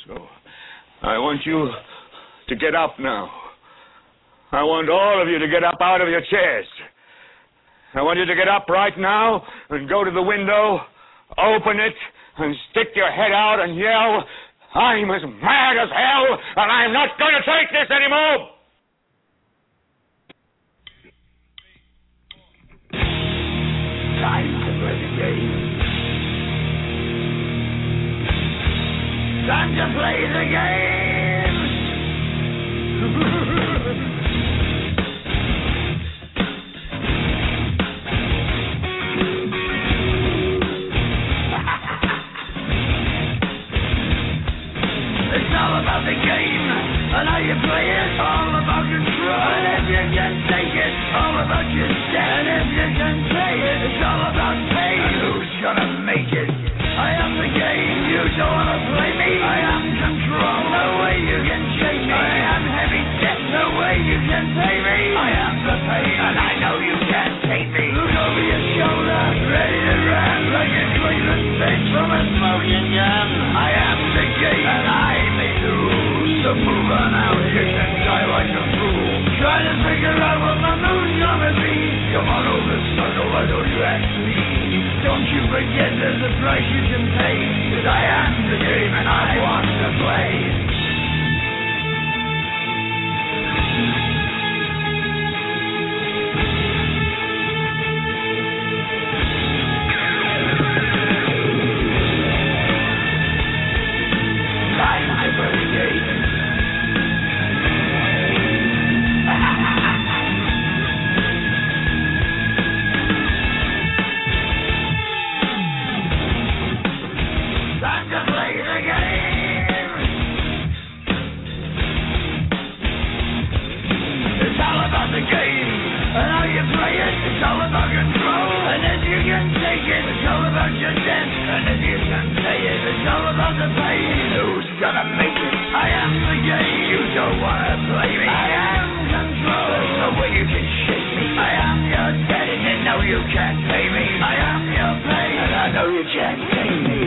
So I want you to get up now. I want all of you to get up out of your chairs. I want you to get up right now and go to the window, open it, and stick your head out and yell, I'm as mad as hell, and I'm not going to take this anymore! Time to play the game. Time to play the game! It's all about the game, and how you play it, all about control. And if you can take it, all about your step. And if you can play it, it's all about pain. And who's gonna make it? I am the game, you don't wanna play me. I am control, no way you can shake me. I am heavy debt, no way you can pay me. I am the pain, and I know you can't take me. Look over your shoulder, ready to run like a Cleveland bitch from a smoking gun. I am the game, and I may lose. So move on out, you can die like a fool. Trying to figure out what my mood's gonna be. Come on over, sucker, why don't you ask me? Don't you forget there's a price you can pay. 'Cause I am the game and I want to play. Time to play the game. Time to play the game. It's all about the game and how you play it. It's all about control. And if you can take it, it's all about your debt. And if you can pay it, it's all about the pain. Who's gonna make it? I am the game. You don't wanna play me. I am control. There's no way you can shake me. I am your debt, and you know you can't pay me. I am your pain, and I know you can't pay me.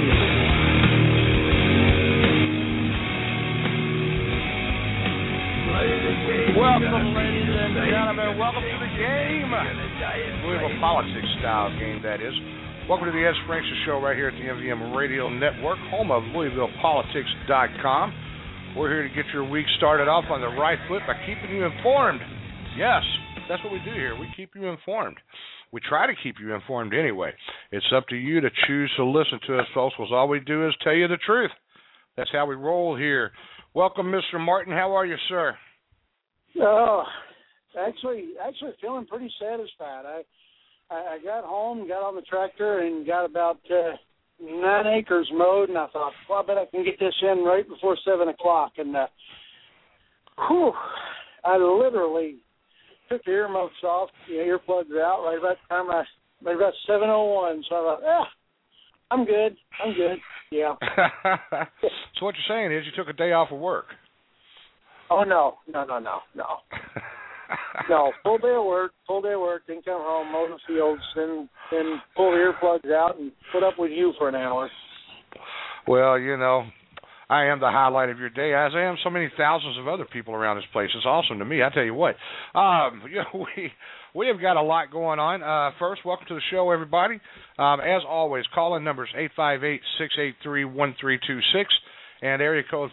Welcome, ladies and gentlemen. Welcome to the game. Louisville Politics style game, that is. Welcome to the Ed Springston Show right here at the MVM Radio Network, home of LouisvillePolitics.com. We're here to get your week started off on the right foot by keeping you informed. Yes, that's what we do here. We keep you informed. We try to keep you informed anyway. It's up to you to choose to listen to us, folks, because all we do is tell you the truth. That's how we roll here. Welcome, Mr. Martin. How are you, sir? Oh, actually feeling pretty satisfied. I got home, got on the tractor, and got about 9 acres mowed, and I thought, well, I bet I can get this in right before 7 o'clock. And, I literally took the earmuffs off, the earplugs out right about the time right about 7:01. So I thought, I'm good. Yeah. So what you're saying is you took a day off of work. Oh, no. No, full day of work, then come home, mow the fields, then pull the earplugs out and put up with you for an hour. Well, you know, I am the highlight of your day, as I am so many thousands of other people around this place. It's awesome to me, I tell you what. We have got a lot going on. First, welcome to the show, everybody. As always, call-in numbers 858-683-1326. And area code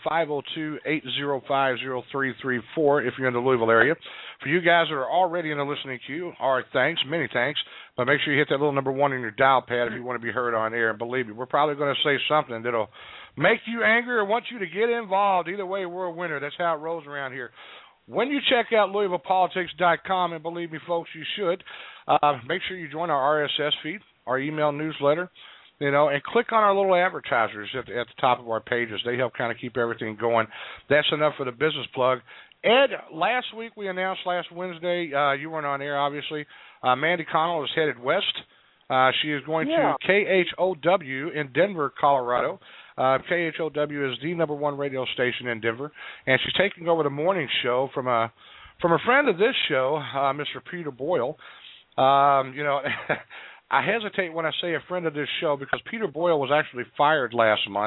502-805-0334 if you're in the Louisville area. For you guys that are already in the listening queue, all right, thanks, many thanks. But make sure you hit that little number 1 on your dial pad if you want to be heard on air. And believe me, we're probably going to say something that'll make you angry or want you to get involved. Either way, we're a winner. That's how it rolls around here. When you check out LouisvillePolitics.com, and believe me, folks, you should, make sure you join our RSS feed, our email newsletter, you know, and click on our little advertisers at the top of our pages. They help kind of keep everything going. That's enough for the business plug. Ed, last week we announced last Wednesday, you weren't on air, obviously, Mandy Connell is headed west. She is going to KHOW in Denver, Colorado. KHOW is the number 1 radio station in Denver, and she's taking over the morning show from a friend of this show, Mr. Peter Boyle. You know, I hesitate when I say a friend of this show because Peter Boyle was actually fired last month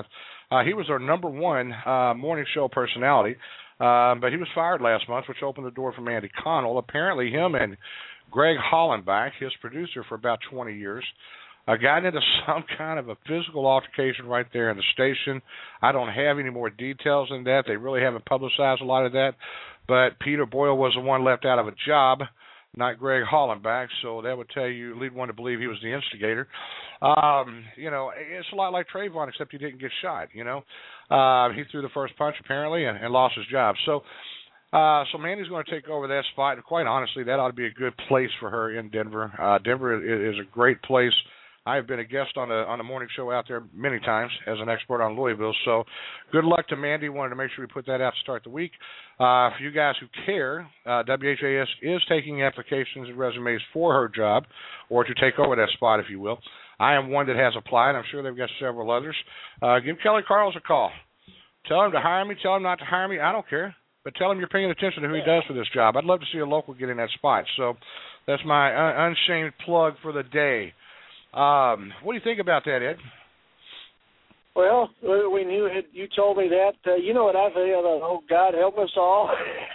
He was our number one morning show personality, but he was fired last month, which opened the door for Mandy Connell. Apparently, him and Greg Hollenbach, his producer for about 20 years, got into some kind of a physical altercation right there in the station. I don't have any more details than that. They really haven't publicized a lot of that. But Peter Boyle was the one left out of a job, not Greg Hollenbach, so that would tell you, lead one to believe he was the instigator. It's a lot like Trayvon, except he didn't get shot, He threw the first punch, apparently, and lost his job. So Mandy's going to take over that spot, and quite honestly, that ought to be a good place for her in Denver. Denver is a great place. I have been a guest on a morning show out there many times as an expert on Louisville. So good luck to Mandy. Wanted to make sure we put that out to start the week. For you guys who care, WHAS is taking applications and resumes for her job, or to take over that spot, if you will. I am one that has applied. I'm sure they've got several others. Give Kelly Carls a call. Tell him to hire me. Tell him not to hire me. I don't care. But tell him you're paying attention to who he does for this job. I'd love to see a local get in that spot. So that's my unshamed plug for the day. What do you think about that, Ed? Well, when you told me that, you know what I think? Oh, God help us all.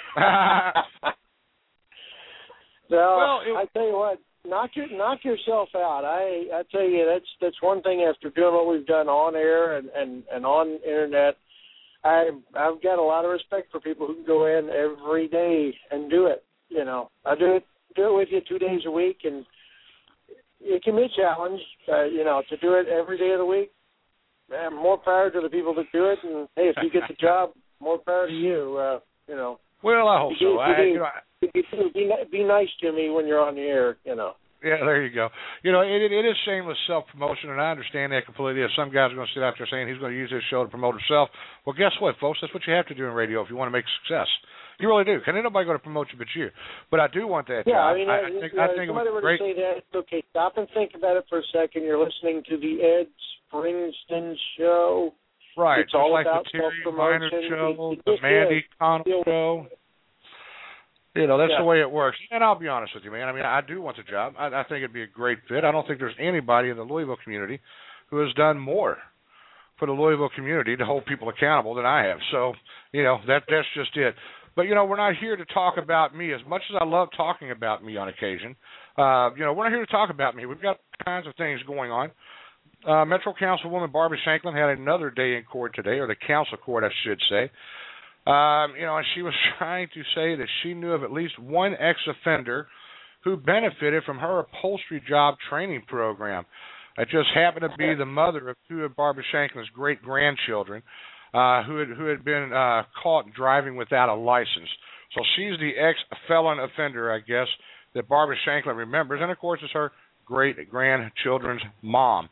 I tell you what, knock yourself out. I tell you, that's one thing after doing what we've done on air and on internet. I've got a lot of respect for people who can go in every day and do it. I do it with you 2 days a week, and it can be a challenge, to do it every day of the week. More power to the people that do it, and hey, if you get the job, more power to you. Well, I hope so. Be nice to me when you're on the air. Yeah, there you go. It is shameless self-promotion, and I understand that completely. If some guy's going to sit out there saying he's going to use his show to promote himself, well, guess what, folks? That's what you have to do in radio if you want to make success. You really do. Because ain't nobody going to promote you but you. But I do want that job. I think somebody were to say that, okay, stop and think about it for a second. You're listening to the Ed Springston Show. Right. It's all like about the Terry self-promotion. Minor Show, the Mandy Connell Show. That's the way it works. And I'll be honest with you, man. I mean, I do want the job. I think it'd be a great fit. I don't think there's anybody in the Louisville community who has done more for the Louisville community to hold people accountable than I have. So, that's just it. But, we're not here to talk about me. As much as I love talking about me on occasion, we're not here to talk about me. We've got all kinds of things going on. Metro Councilwoman Barbara Shanklin had another day in court today, or the council court, I should say. And she was trying to say that she knew of at least one ex-offender who benefited from her upholstery job training program. It just happened to be the mother of two of Barbara Shanklin's great-grandchildren who had been caught driving without a license. So she's the ex-felon offender, I guess, that Barbara Shanklin remembers. And, of course, it's her great-grandchildren's mom.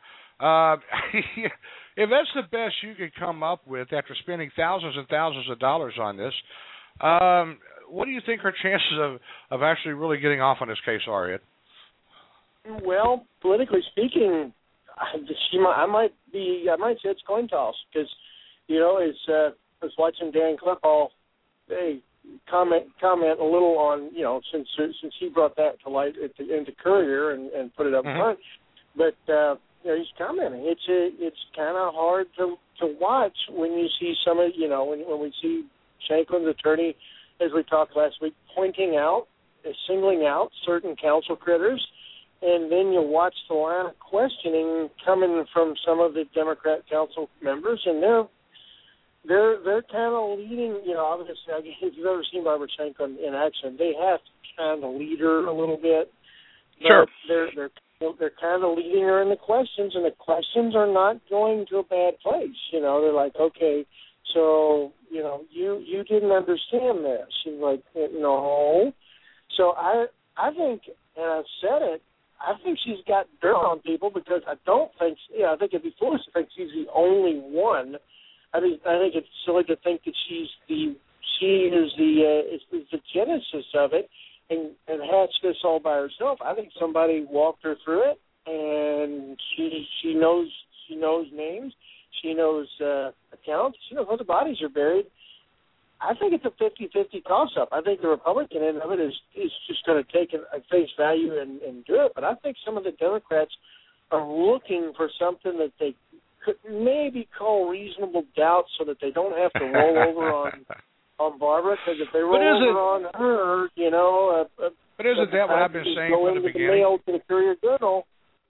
If that's the best you could come up with after spending thousands and thousands of dollars on this, what do you think her chances of actually really getting off on this case are, Ed? Well, politically speaking, I might say it's coin toss because, I was watching Dan Klippall comment a little on, since he brought that to light into Courier and put it up front, but. He's commenting. It's kind of hard to watch when you see some of when we see Shanklin's attorney, as we talked last week, singling out certain council critters, and then you watch the line of questioning coming from some of the Democrat council members, and they're kind of leading. Obviously, if you've ever seen Barbara Shanklin in action, they have to kind of lead her a little bit. Sure. They're kind of leading her in the questions, and the questions are not going to a bad place. They're like, okay, so, you didn't understand this. She's like, no. So I think, and I've said it, I think she's got dirt on people because I think it'd be foolish to think she's the only one. I think it's silly to think that she is the genesis of it. And hatched this all by herself. I think somebody walked her through it, and she knows names, she knows accounts, she knows where the bodies are buried. I think it's a 50-50 toss-up. I think the Republican end of it is just going to take a face value and do it. But I think some of the Democrats are looking for something that they could maybe call reasonable doubt so that they don't have to roll over on Barbara, because if they roll over on her, you know. But isn't that what I've been saying from the beginning? Mail to the Courier-Journal.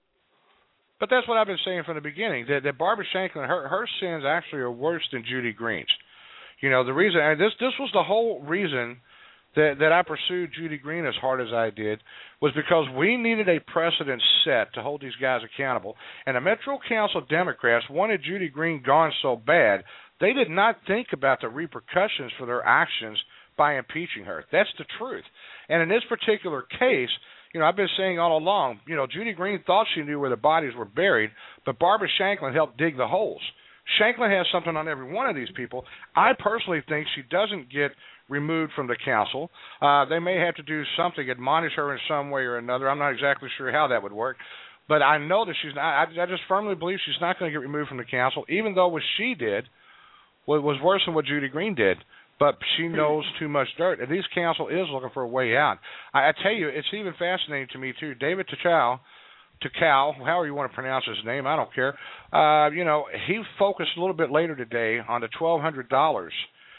But that's what I've been saying from the beginning, that Barbara Shanklin, her sins actually are worse than Judy Green's. You know, the reason, and this was the whole reason that I pursued Judy Green as hard as I did, was because we needed a precedent set to hold these guys accountable. And the Metro Council Democrats wanted Judy Green gone so bad, they did not think about the repercussions for their actions by impeaching her. That's the truth. And in this particular case, you know, I've been saying all along, you know, Judy Green thought she knew where the bodies were buried, but Barbara Shanklin helped dig the holes. Shanklin has something on every one of these people. I personally think she doesn't get removed from the council. They may have to do something, admonish her in some way or another. I'm not exactly sure how that would work. But I know that she's not. I just firmly believe she's not going to get removed from the council, even though what she did was worse than what Judy Green did. But she knows too much dirt. And this council is looking for a way out. I tell you, it's even fascinating to me, too. David Takao, however you want to pronounce his name, I don't care. You know, he focused a little bit later today on the $1,200,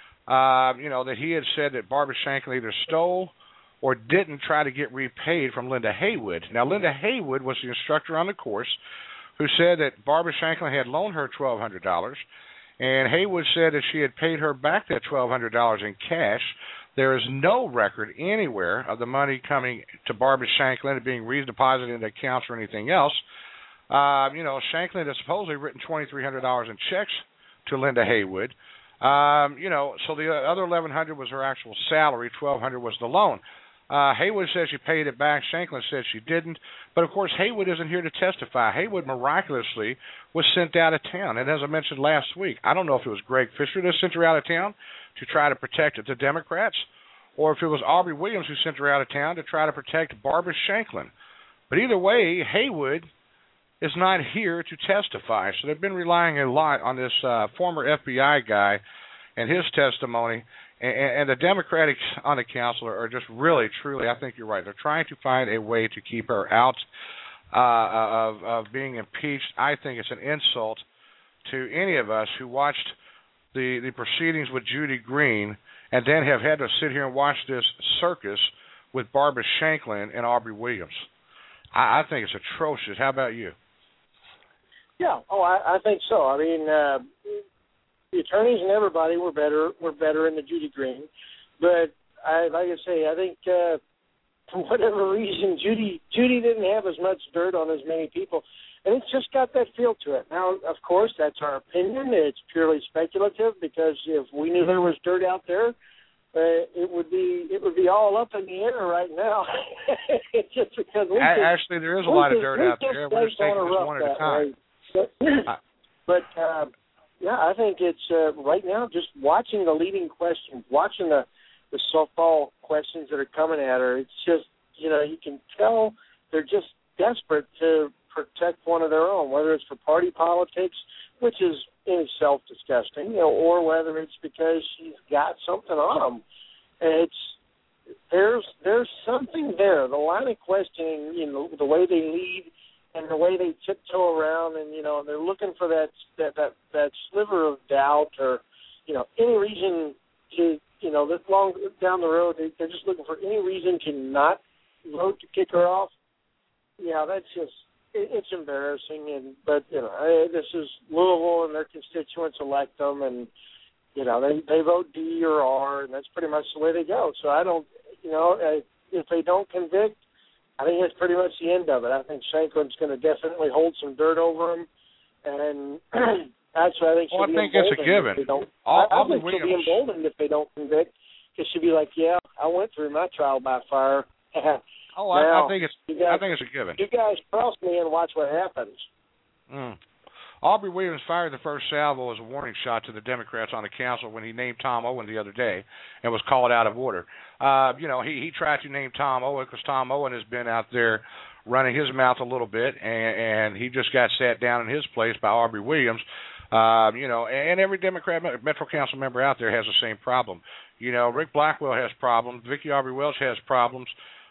you know, that he had said that Barbara Shanklin either stole or didn't try to get repaid from Linda Haywood. Now, Linda Haywood was the instructor on the course who said that Barbara Shanklin had loaned her $1,200, and Haywood said that she had paid her back that $1,200 in cash. There is no record anywhere of the money coming to Barbara Shanklin and being redeposited into accounts or anything else. You know, Shanklin has supposedly written $2,300 in checks to Linda Haywood. You know, so the other $1,100 was her actual salary. $1,200 was the loan. Haywood says she paid it back. Shanklin says she didn't. But, of course, Haywood isn't here to testify. Haywood miraculously was sent out of town. And as I mentioned last week, I don't know if it was Greg Fisher that sent her out of town to try to protect the Democrats, or if it was Aubrey Williams who sent her out of town to try to protect Barbara Shanklin. But either way, Haywood is not here to testify. So they've been relying a lot on this former FBI guy and his testimony. And the Democrats on the council are just really, truly, I think you're right. They're trying to find a way to keep her out of being impeached. I think it's an insult to any of us who watched the proceedings with Judy Green and then have had to sit here and watch this circus with Barbara Shanklin and Aubrey Williams. I think it's atrocious. How about you? Yeah, I think so. I mean, the attorneys and everybody were better in the Judy Green, but like I say, I think for whatever reason, Judy didn't have as much dirt on as many people, and it's just got that feel to it. Now, of course, that's our opinion. It's purely speculative, because if we knew there was dirt out there, it would be all up in the air right now. It's just because actually there is a lot of dirt out there. We're just taking this one at a time. But yeah, I think it's right now just watching the leading questions, watching the softball questions that are coming at her. It's just, you know, you can tell they're just desperate to protect one of their own, whether it's for party politics, which is in itself disgusting, you know, or whether it's because she's got something on them. And there's something there. The line of questioning, you know, the way they lead and the way they tiptoe around, and, you know, they're looking for that sliver of doubt, or, you know, any reason to, you know, this long down the road, they're just looking for any reason to not vote to kick her off. Yeah, that's just, it's embarrassing. But you know, this is Louisville, and their constituents elect them, and you know, they vote D or R, and that's pretty much the way they go. So I don't, you know, if they don't convict, I think that's pretty much the end of it. I think Shanklin's going to definitely hold some dirt over him, and actually, I think she'll be emboldened. It's a given. I think she'll be emboldened if they don't convict, because she'll be like, "Yeah, I went through my trial by fire." I think it's a given. You guys cross me and watch what happens. Aubrey Williams fired the first salvo as a warning shot to the Democrats on the council when he named Tom Owen the other day and was called out of order. You know, he tried to name Tom Owen because Tom Owen has been out there running his mouth a little bit, and he just got sat down in his place by Aubrey Williams. You know, and every Democrat Metro Council member out there has the same problem. You know, Rick Blackwell has problems. Vicky Aubrey Welch has problems.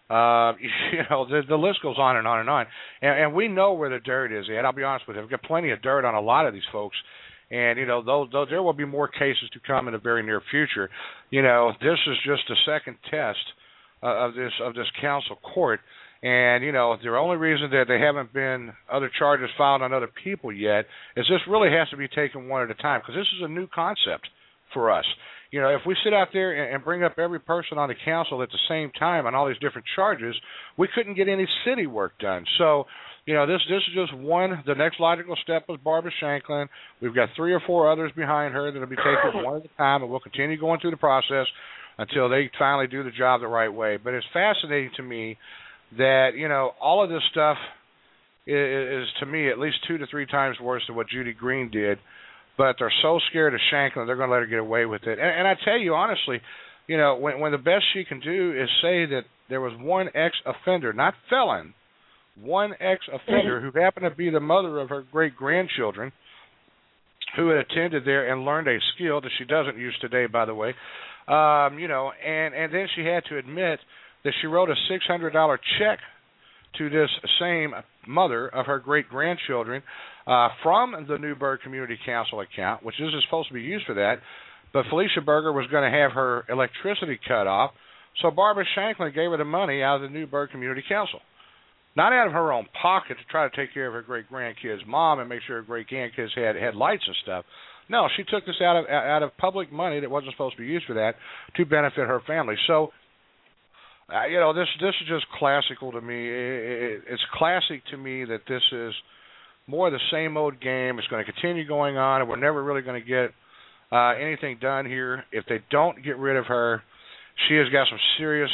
The list goes on and on and on. And we know where the dirt is, Ed. I'll be honest with you. We've got plenty of dirt on a lot of these folks. And, though there will be more cases to come in the very near future, this is just a second test of this council court. And, the only reason that there haven't been other charges filed on other people yet is this really has to be taken one at a time, because this is a new concept for us. If we sit out there and bring up every person on the council at the same time on all these different charges, we couldn't get any city work done. So, this is just one. The next logical step was Barbara Shanklin. We've got 3 or 4 others behind her that will be taken one at a time, and we'll continue going through the process until they finally do the job the right way. But it's fascinating to me that, all of this stuff is to me, at least 2 to 3 times worse than what Judy Green did. But they're so scared of Shanklin, they're going to let her get away with it. And I tell you, honestly, when the best she can do is say that there was one ex-offender, not felon, one ex-offender who happened to be the mother of her great-grandchildren, who had attended there and learned a skill that she doesn't use today, by the way, and then she had to admit that she wrote a $600 check to this same mother of her great-grandchildren from the Newburgh Community Council account, which isn't supposed to be used for that, but Felicia Berger was going to have her electricity cut off, so Barbara Shanklin gave her the money out of the Newburgh Community Council. Not out of her own pocket to try to take care of her great-grandkids' mom and make sure her great-grandkids had lights and stuff. No, she took this out of public money that wasn't supposed to be used for that to benefit her family. So, this is just classical to me. It's classic to me that this is more of the same old game. It's going to continue going on, and we're never really going to get anything done here. If they don't get rid of her, she has got some serious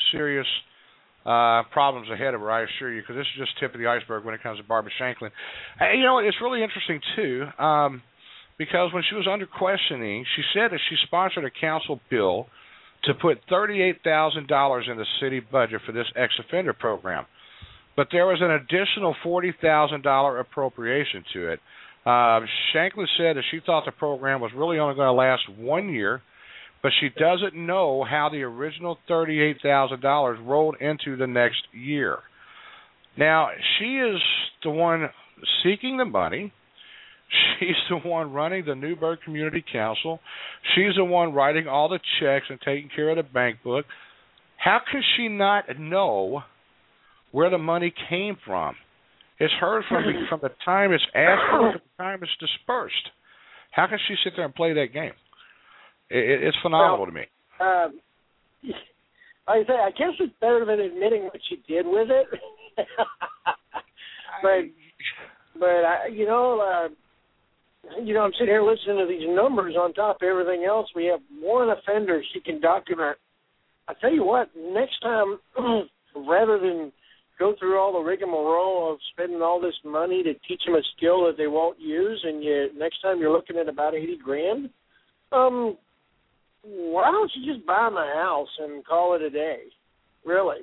problems ahead of her, I assure you, because this is just tip of the iceberg when it comes to Barbara Shanklin. And, it's really interesting, too, because when she was under questioning, she said that she sponsored a council bill to put $38,000 in the city budget for this ex-offender program. But there was an additional $40,000 appropriation to it. Shanklin said that she thought the program was really only going to last 1 year, but she doesn't know how the original $38,000 rolled into the next year. Now, she is the one seeking the money. She's the one running the Newburgh Community Council. She's the one writing all the checks and taking care of the bank book. How can she not know where the money came from? It's hers from the time it's asked for to the time it's dispersed. How can she sit there and play that game? It's phenomenal to me. I guess it's better than admitting what she did with it. I'm sitting here listening to these numbers on top of everything else. We have one offender she can document. I tell you what, next time, rather than go through all the rigmarole of spending all this money to teach them a skill that they won't use, and next time you're looking at about $80,000, why don't you just buy them a house and call it a day? Really?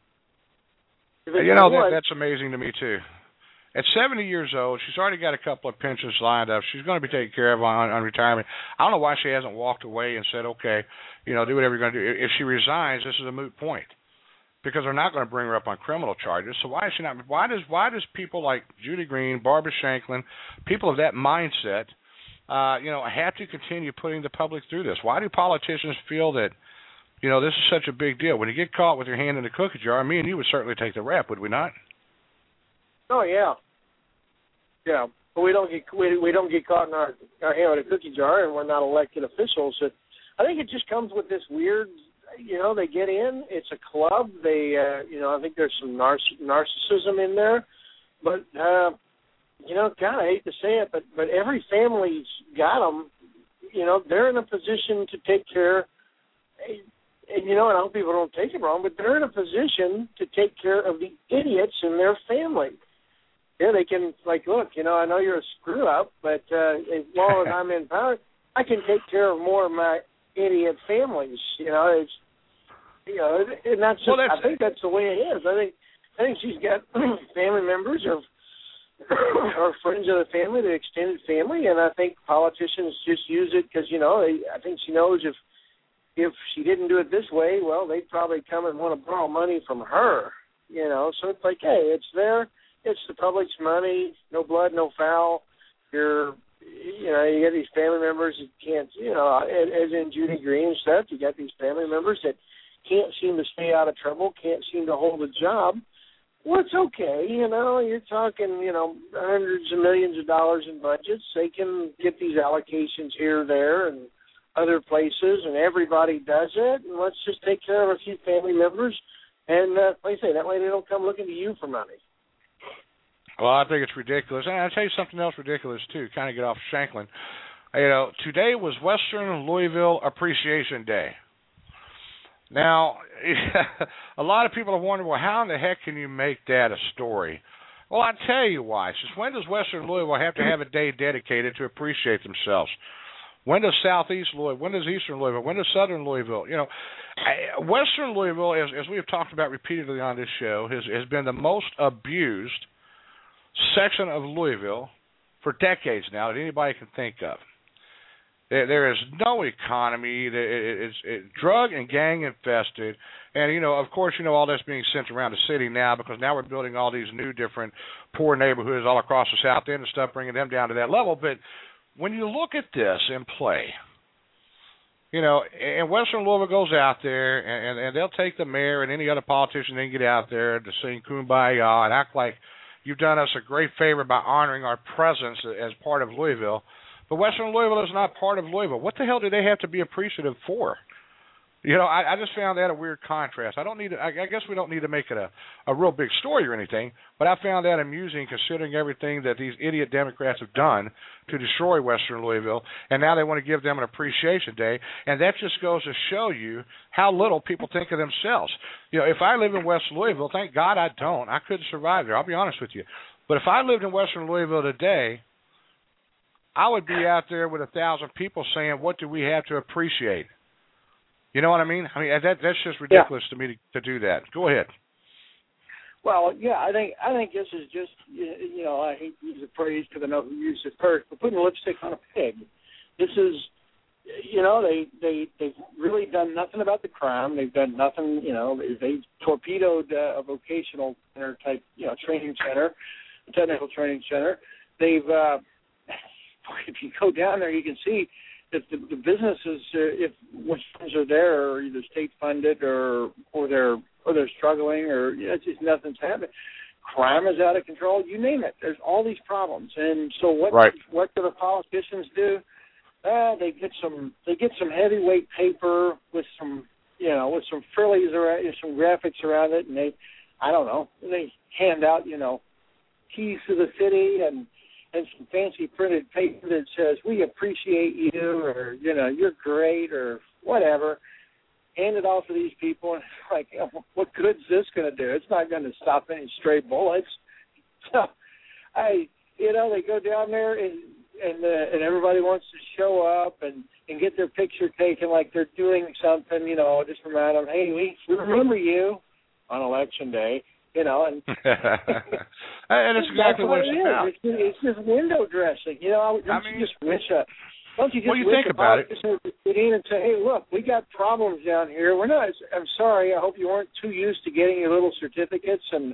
That's amazing to me, too. At 70 years old, she's already got a couple of pensions lined up. She's going to be taken care of on retirement. I don't know why she hasn't walked away and said, okay, do whatever you're going to do. If she resigns, this is a moot point, because they're not going to bring her up on criminal charges. So why is she not? Why does people like Judy Green, Barbara Shanklin, people of that mindset, have to continue putting the public through this? Why do politicians feel that, this is such a big deal? When you get caught with your hand in the cookie jar, me and you would certainly take the rap, would we not? Oh yeah, yeah. But we don't get caught in our hand in a cookie jar, and we're not elected officials. I think it just comes with this weird. They get in. It's a club. They, I think there's some narcissism in there. But, God, I hate to say it, but every family's got them. They're in a position to take care. And, and I hope people don't take it wrong, but they're in a position to take care of the idiots in their family. Yeah, they can, look, I know you're a screw-up, but as long as I'm in power, I can take care of more of my idiot families. And that's just, I think that's the way it is. I think she's got family members or friends of the family, the extended family, and I think politicians just use it because I think she knows if she didn't do it this way, well, they'd probably come and want to borrow money from her, you know. So it's like, hey, it's there. It's the public's money. No blood, no foul. You get these family members that can't, you know, as in Judy Green and stuff, you got these family members that can't seem to stay out of trouble, can't seem to hold a job. Well, it's okay, you know, you're talking, you know, hundreds of millions of dollars in budgets. They can get these allocations here, there, and other places, and everybody does it, and let's just take care of a few family members, and like I say, that way they don't come looking to you for money. Well, I think it's ridiculous. And I'll tell you something else ridiculous, too, kind of get off Shanklin. You know, today was Western Louisville Appreciation Day. Now, a lot of people have wondered, well, how in the heck can you make that a story? Well, I'll tell you why. Since when does Western Louisville have to have a day dedicated to appreciate themselves? When does Southeast Louisville? When does Eastern Louisville? When does Southern Louisville? You know, Western Louisville, as we have talked about repeatedly on this show, has been the most abused section of Louisville for decades now that anybody can think of. There is no economy. It's drug and gang infested. And, you know, of course, you know, all that's being sent around the city now because now we're building all these new different poor neighborhoods all across the South End and stuff, bringing them down to that level. But when you look at this in play, you know, and Western Louisville goes out there and they'll take the mayor and any other politician they can get out there to sing Kumbaya and act like you've done us a great favor by honoring our presence as part of Louisville. But Western Louisville is not part of Louisville. What the hell do they have to be appreciative for? You know, I just found that a weird contrast. I guess we don't need to make it a real big story or anything, but I found that amusing considering everything that these idiot Democrats have done to destroy Western Louisville, and now they want to give them an appreciation day, and that just goes to show you how little people think of themselves. You know, if I live in West Louisville, thank God I don't. I couldn't survive there, I'll be honest with you. But if I lived in Western Louisville today, I would be out there with 1,000 people saying, what do we have to appreciate? You know what I mean? I mean, that's just ridiculous to me to do that. Go ahead. Well, yeah, I think this is just, you know, I hate to use the phrase because I know who used it first, but putting lipstick on a pig. This is, you know, they've really done nothing about the crime. They've done nothing, you know, they've torpedoed a vocational center type, you know, training center, technical training center. They've, if you go down there, you can see that the businesses, if which ones are there, are either state funded or they're struggling, or you know, it's just nothing's happening. Crime is out of control. You name it. There's all these problems, and so what do the politicians do? They get some heavyweight paper with some frillies around, some graphics around it, and they hand out, you know, keys to the city and some fancy printed paper that says, we appreciate you, or, you know, you're great, or whatever. Hand it off to these people, and it's like, you know, what good's this going to do? It's not going to stop any stray bullets. So, they go down there, and everybody wants to show up and get their picture taken like they're doing something, you know, just remind them, hey, we remember you on Election Day. You know, and and it's exactly what it's about. It's just window dressing. You know, don't you just wish a politician get in and say, hey, look, we got problems down here. We're not. I'm sorry. I hope you weren't too used to getting your little certificates and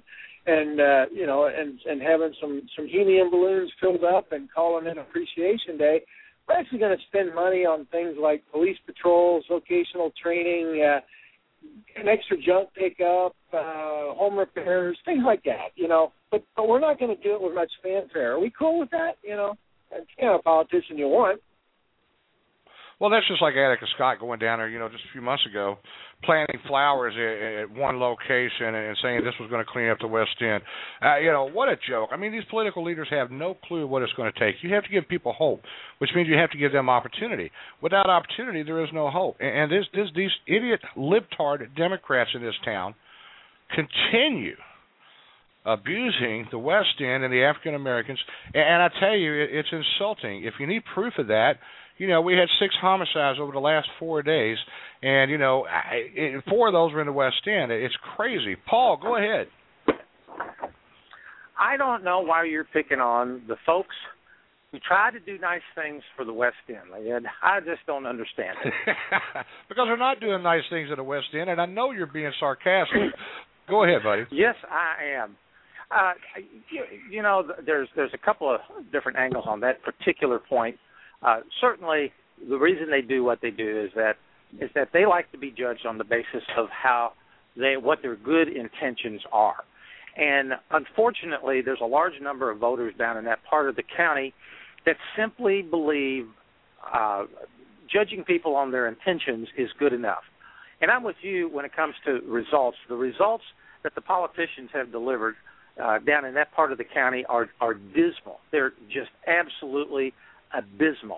having some helium balloons filled up and calling it Appreciation Day. We're actually going to spend money on things like police patrols, vocational training, an extra junk pickup, home repairs, things like that, you know. But we're not going to do it with much fanfare. Are we cool with that? You know, that's the kind of politician you want. Well, that's just like Attica Scott going down there, you know, just a few months ago, planting flowers at one location and saying this was going to clean up the West End. You know, what a joke. I mean, these political leaders have no clue what it's going to take. You have to give people hope, which means you have to give them opportunity. Without opportunity, there is no hope. And these idiot libtard Democrats in this town continue abusing the West End and the African Americans. And I tell you, it's insulting. If you need proof of that, you know, we had 6 homicides over the last 4 days, and, you know, 4 of those were in the West End. It's crazy. Paul, go ahead. I don't know why you're picking on the folks We try to do nice things for the West End, and I just don't understand it. Because they're not doing nice things at the West End, and I know you're being sarcastic. Go ahead, buddy. Yes, I am. You know, there's a couple of different angles on that particular point. Certainly, the reason they do what they do is that they like to be judged on the basis of what their good intentions are. And unfortunately, there's a large number of voters down in that part of the county that simply believe judging people on their intentions is good enough. And I'm with you when it comes to results. The results that the politicians have delivered down in that part of the county are dismal. They're just absolutely abysmal.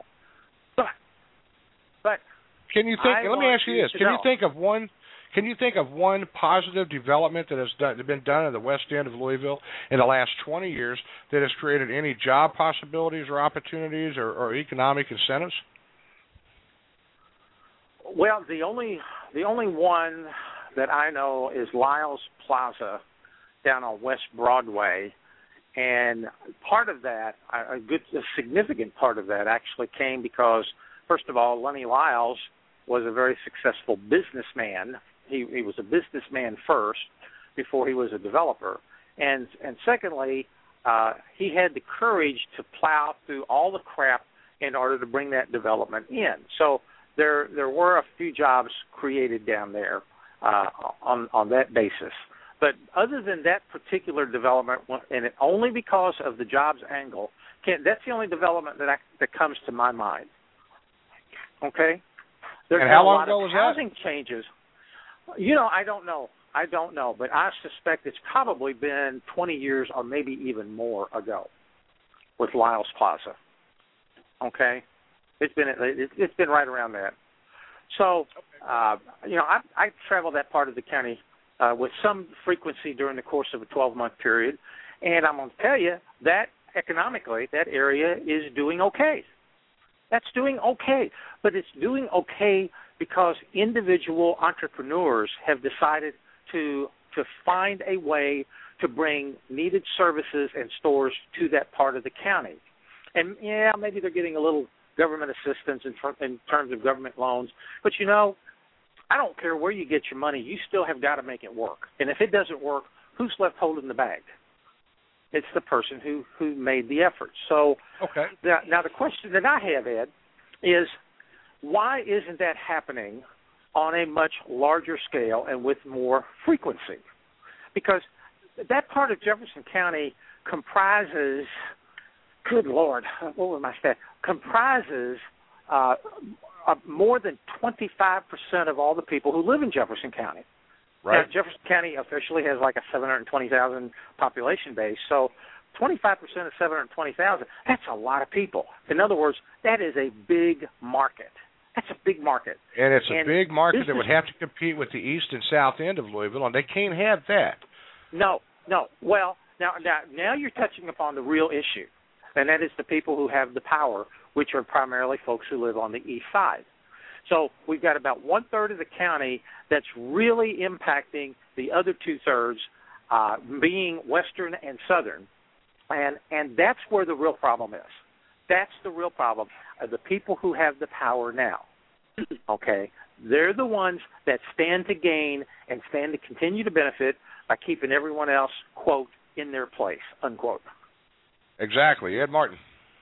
But can you think? Let me ask you this: Can you think of one positive development that has been done in the West End of Louisville in the last 20 years that has created any job possibilities or opportunities or economic incentives? Well, the only one that I know is Lyle's Plaza down on West Broadway, and part of that, a significant part of that, actually came because, first of all, Lenny Lyles was a very successful businessman. He was a businessman first before he was a developer, and secondly, he had the courage to plow through all the crap in order to bring that development in. So there were a few jobs created down there on that basis. But other than that particular development, and only because of the jobs angle, that's the only development that comes to my mind. Okay? There's and how long ago was housing that? Changes. You know, I don't know, but I suspect it's probably been 20 years or maybe even more ago with Lyles Plaza. Okay? It's been right around that. So, you know, I travel that part of the county with some frequency during the course of a 12-month period, and I'm going to tell you that economically that area is doing okay. That's doing okay, but it's doing okay because individual entrepreneurs have decided to find a way to bring needed services and stores to that part of the county. And, yeah, maybe they're getting a little government assistance in terms of government loans, but, you know, I don't care where you get your money. You still have got to make it work. And if it doesn't work, who's left holding the bag? It's the person who made the effort. So okay. Now the question that I have, Ed, is why isn't that happening on a much larger scale and with more frequency? Because that part of Jefferson County comprises, good Lord, what was my stat? Comprises more than 25% of all the people who live in Jefferson County. Right. Now, Jefferson County officially has like a 720,000 population base, so 25% of 720,000, that's a lot of people. In other words, that is a big market. That's a big market. And it's a big market that would have to compete with the east and south end of Louisville, and they can't have that. No. Well, now you're touching upon the real issue, and that is the people who have the power, which are primarily folks who live on the east side. So we've got about one-third of the county that's really impacting the other two-thirds, being western and southern, and that's where the real problem is. That's the real problem. The people who have the power now, okay, they're the ones that stand to gain and stand to continue to benefit by keeping everyone else, quote, in their place, unquote. Exactly. Ed Martin.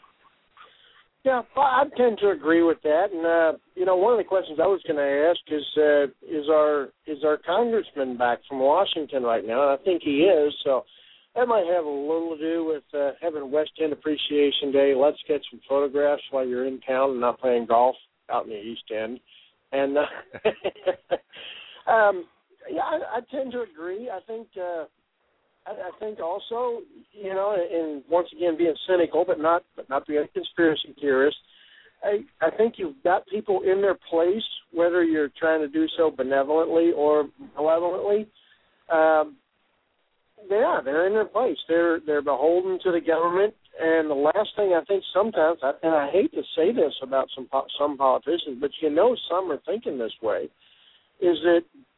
Yeah, I tend to agree with that. And, you know, one of the questions I was going to ask is our congressman back from Washington right now? And I think he is. So that might have a little to do with having West End Appreciation Day. Let's get some photographs while you're in town and not playing golf out in the East End. And, yeah, I tend to agree. I think also, you know, and once again being cynical, but not being a conspiracy theorist, I think you've got people in their place, whether you're trying to do so benevolently or malevolently. They're in their place. They're beholden to the government. And the last thing I think sometimes, and I hate to say this about some politicians, but you know some are thinking this way, is that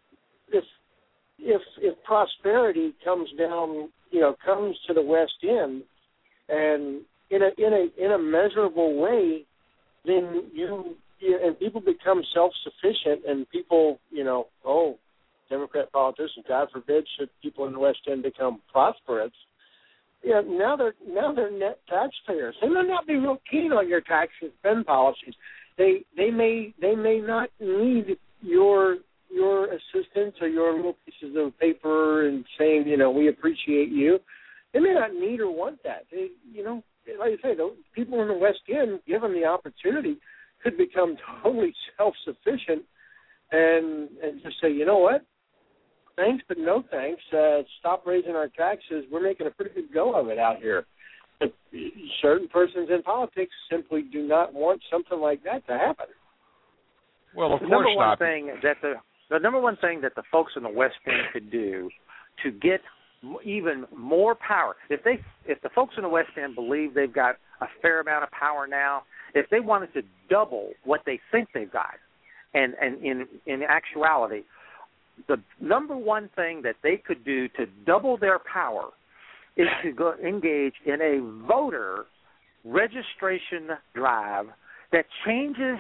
if prosperity comes down, you know, comes to the West End, and in a measurable way, then and people become self-sufficient, and people, Democrat politicians, God forbid, should people in the West End become prosperous. Now they're net taxpayers. They may not be real keen on your tax and spend policies. They may not need your assistance or your little pieces of paper and saying, we appreciate you. They may not need or want that. They, like I say, the people in the West End, given the opportunity, could become totally self-sufficient and just say, you know what? Thanks, but no thanks. Stop raising our taxes. We're making a pretty good go of it out here. But certain persons in politics simply do not want something like that to happen. Well, of the course number one not. Thing that the number one thing that the folks in the West End could do to get even more power, if the folks in the West End believe they've got a fair amount of power now, if they wanted to double what they think they've got, and in actuality, the number one thing that they could do to double their power is to go engage in a voter registration drive that changes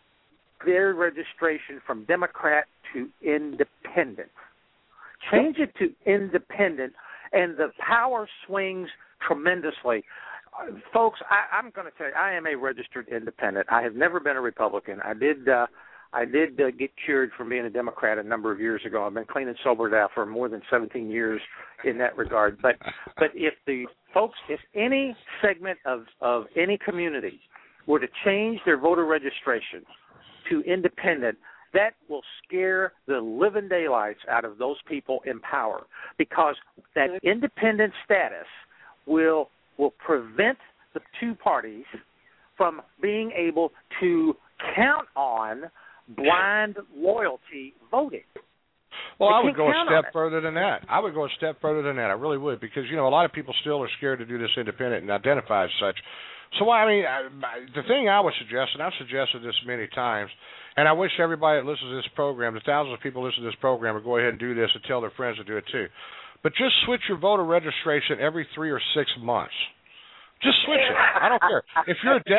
their registration from Democrat to independent. Change it to independent, and the power swings tremendously. Folks, I'm going to tell you, I am a registered independent. I have never been a Republican. I did get cured from being a Democrat a number of years ago. I've been clean and sober now for more than 17 years in that regard. But if the folks, if any segment of any community were to change their voter registration to independent, that will scare the living daylights out of those people in power, because that independent status will prevent the two parties from being able to count on blind loyalty voting. Well, I would go a step further than that. I I really would, because, a lot of people still are scared to do this independent and identify as such. So, the thing I would suggest, and I've suggested this many times, and I wish everybody that listens to this program, the thousands of people listening to this program, would go ahead and do this and tell their friends to do it too. But just switch your voter registration every 3 or 6 months. Just switch it. I don't care. If you're a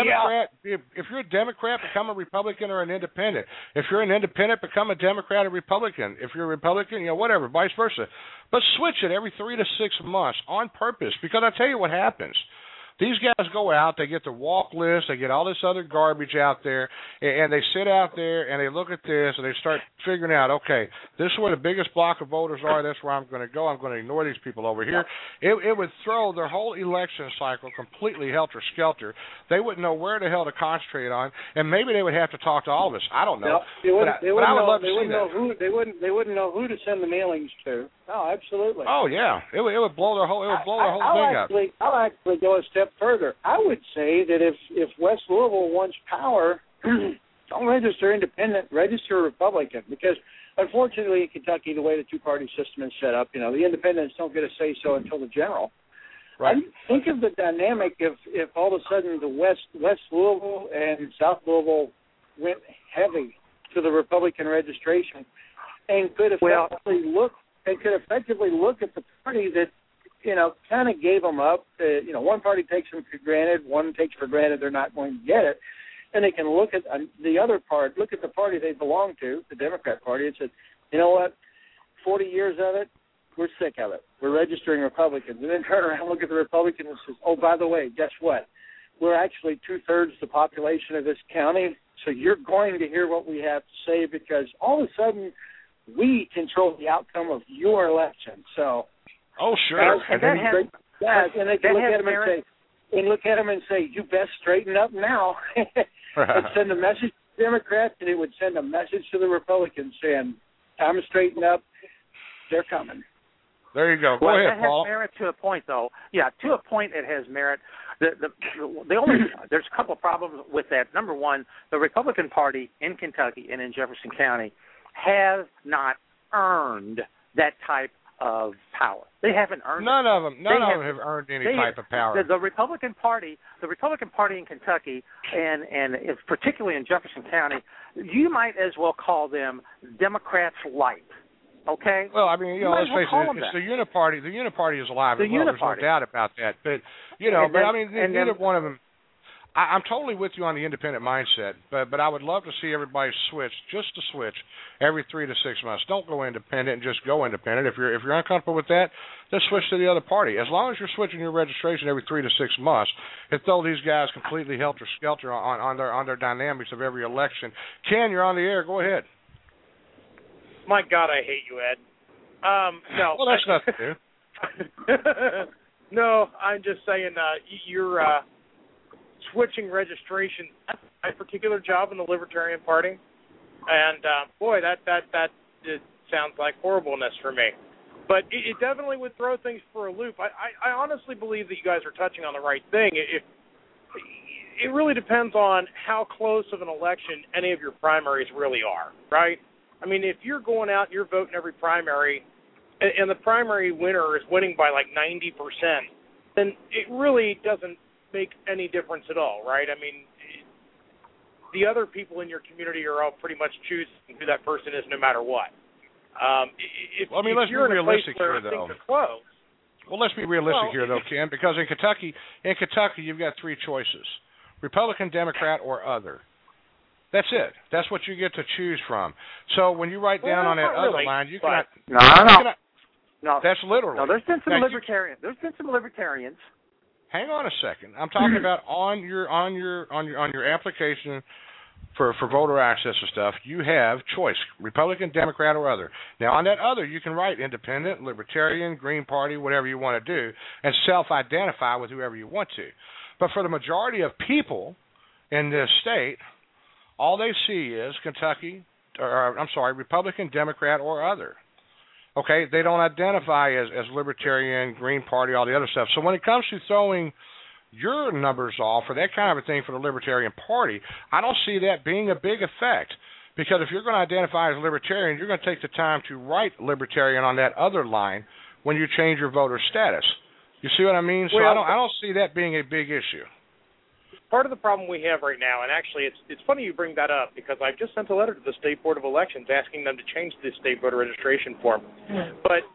Democrat, become a Republican or an independent. If you're an independent, become a Democrat or Republican. If you're a Republican, whatever, vice versa. But switch it every 3 to 6 months on purpose, because I tell you what happens. These guys go out, they get the walk list, they get all this other garbage out there, and they sit out there and they look at this and they start figuring out, okay, this is where the biggest block of voters are, that's where I'm going to go, I'm going to ignore these people over here. It would throw their whole election cycle completely helter-skelter. They wouldn't know where the hell to concentrate on, and maybe they would have to talk to all of us. I don't know. They wouldn't know who to send the mailings to. Oh, absolutely. Oh, yeah. It would blow their whole thing up. I'll actually go a step further. I would say that if West Louisville wants power, don't register independent, register Republican, because unfortunately in Kentucky, the way the two-party system is set up, the independents don't get a say-so until the general. Right. Think of the dynamic if all of a sudden the West Louisville and South Louisville went heavy to the Republican registration and could effectively look at the party that kind of gave them up. One party takes them for granted, one takes for granted they're not going to get it, and they can look at the other part, look at the party they belong to, the Democrat Party, and say, you know what, 40 years of it, we're sick of it. We're registering Republicans. And then turn around and look at the Republicans and say, oh, by the way, guess what? We're actually 2/3 the population of this county, so you're going to hear what we have to say, because all of a sudden we control the outcome of your election. So, oh, sure. And they can look at him and say, you best straighten up now. And send a message to the Democrats, and it would send a message to the Republicans saying, time to straighten up. They're coming. There you go. Go ahead, Paul. That has merit to a point, though. Yeah, to a point it has merit. There's a couple of problems with that. Number one, the Republican Party in Kentucky and in Jefferson County has not earned that type of power. They haven't earned None of them have earned any type of power. The Republican Party in Kentucky, and particularly in Jefferson County, you might as well call them Democrats light. Okay. Well, I mean, let's face it, it's the uniparty. The uniparty is alive and well. There's no doubt about that. But neither one of them. I'm totally with you on the independent mindset, but I would love to see everybody switch every 3 to 6 months. Don't go independent and just go independent. If you're uncomfortable with that, then switch to the other party. As long as you're switching your registration every 3 to 6 months, and throw these guys completely helter-skelter on their dynamics of every election. Ken, you're on the air. Go ahead. My God, I hate you, Ed. No. Well, that's nothing new. No, I'm just saying you're switching registration. That's my particular job in the Libertarian Party, and boy, that sounds like horribleness for me. But it definitely would throw things for a loop. I honestly believe that you guys are touching on the right thing. It really depends on how close of an election any of your primaries really are, right? I mean, if you're going out and you're voting every primary, and the primary winner is winning by like 90%, then it really doesn't make any difference at all, right? I mean, the other people in your community are all pretty much choosing who that person is no matter what. Let's be realistic here, though. Well, let's be realistic here, though, Ken, because in Kentucky, you've got 3 choices: Republican, Democrat, or other. That's it. That's what you get to choose from. So when you write down on that other line, you cannot. No. That's literally. No, there's been some libertarians. There's been some libertarians. Hang on a second. I'm talking about on your application for voter access and stuff. You have choice: Republican, Democrat, or other. Now on that other, you can write independent, libertarian, Green Party, whatever you want to do, and self-identify with whoever you want to. But for the majority of people in this state, all they see is Republican, Democrat, or other. Okay, they don't identify as Libertarian, Green Party, all the other stuff. So when it comes to throwing your numbers off or that kind of a thing for the Libertarian Party, I don't see that being a big effect. Because if you're going to identify as Libertarian, you're going to take the time to write Libertarian on that other line when you change your voter status. You see what I mean? So I don't see that being a big issue. Part of the problem we have right now, and actually it's funny you bring that up because I've just sent a letter to the State Board of Elections asking them to change the state voter registration form. But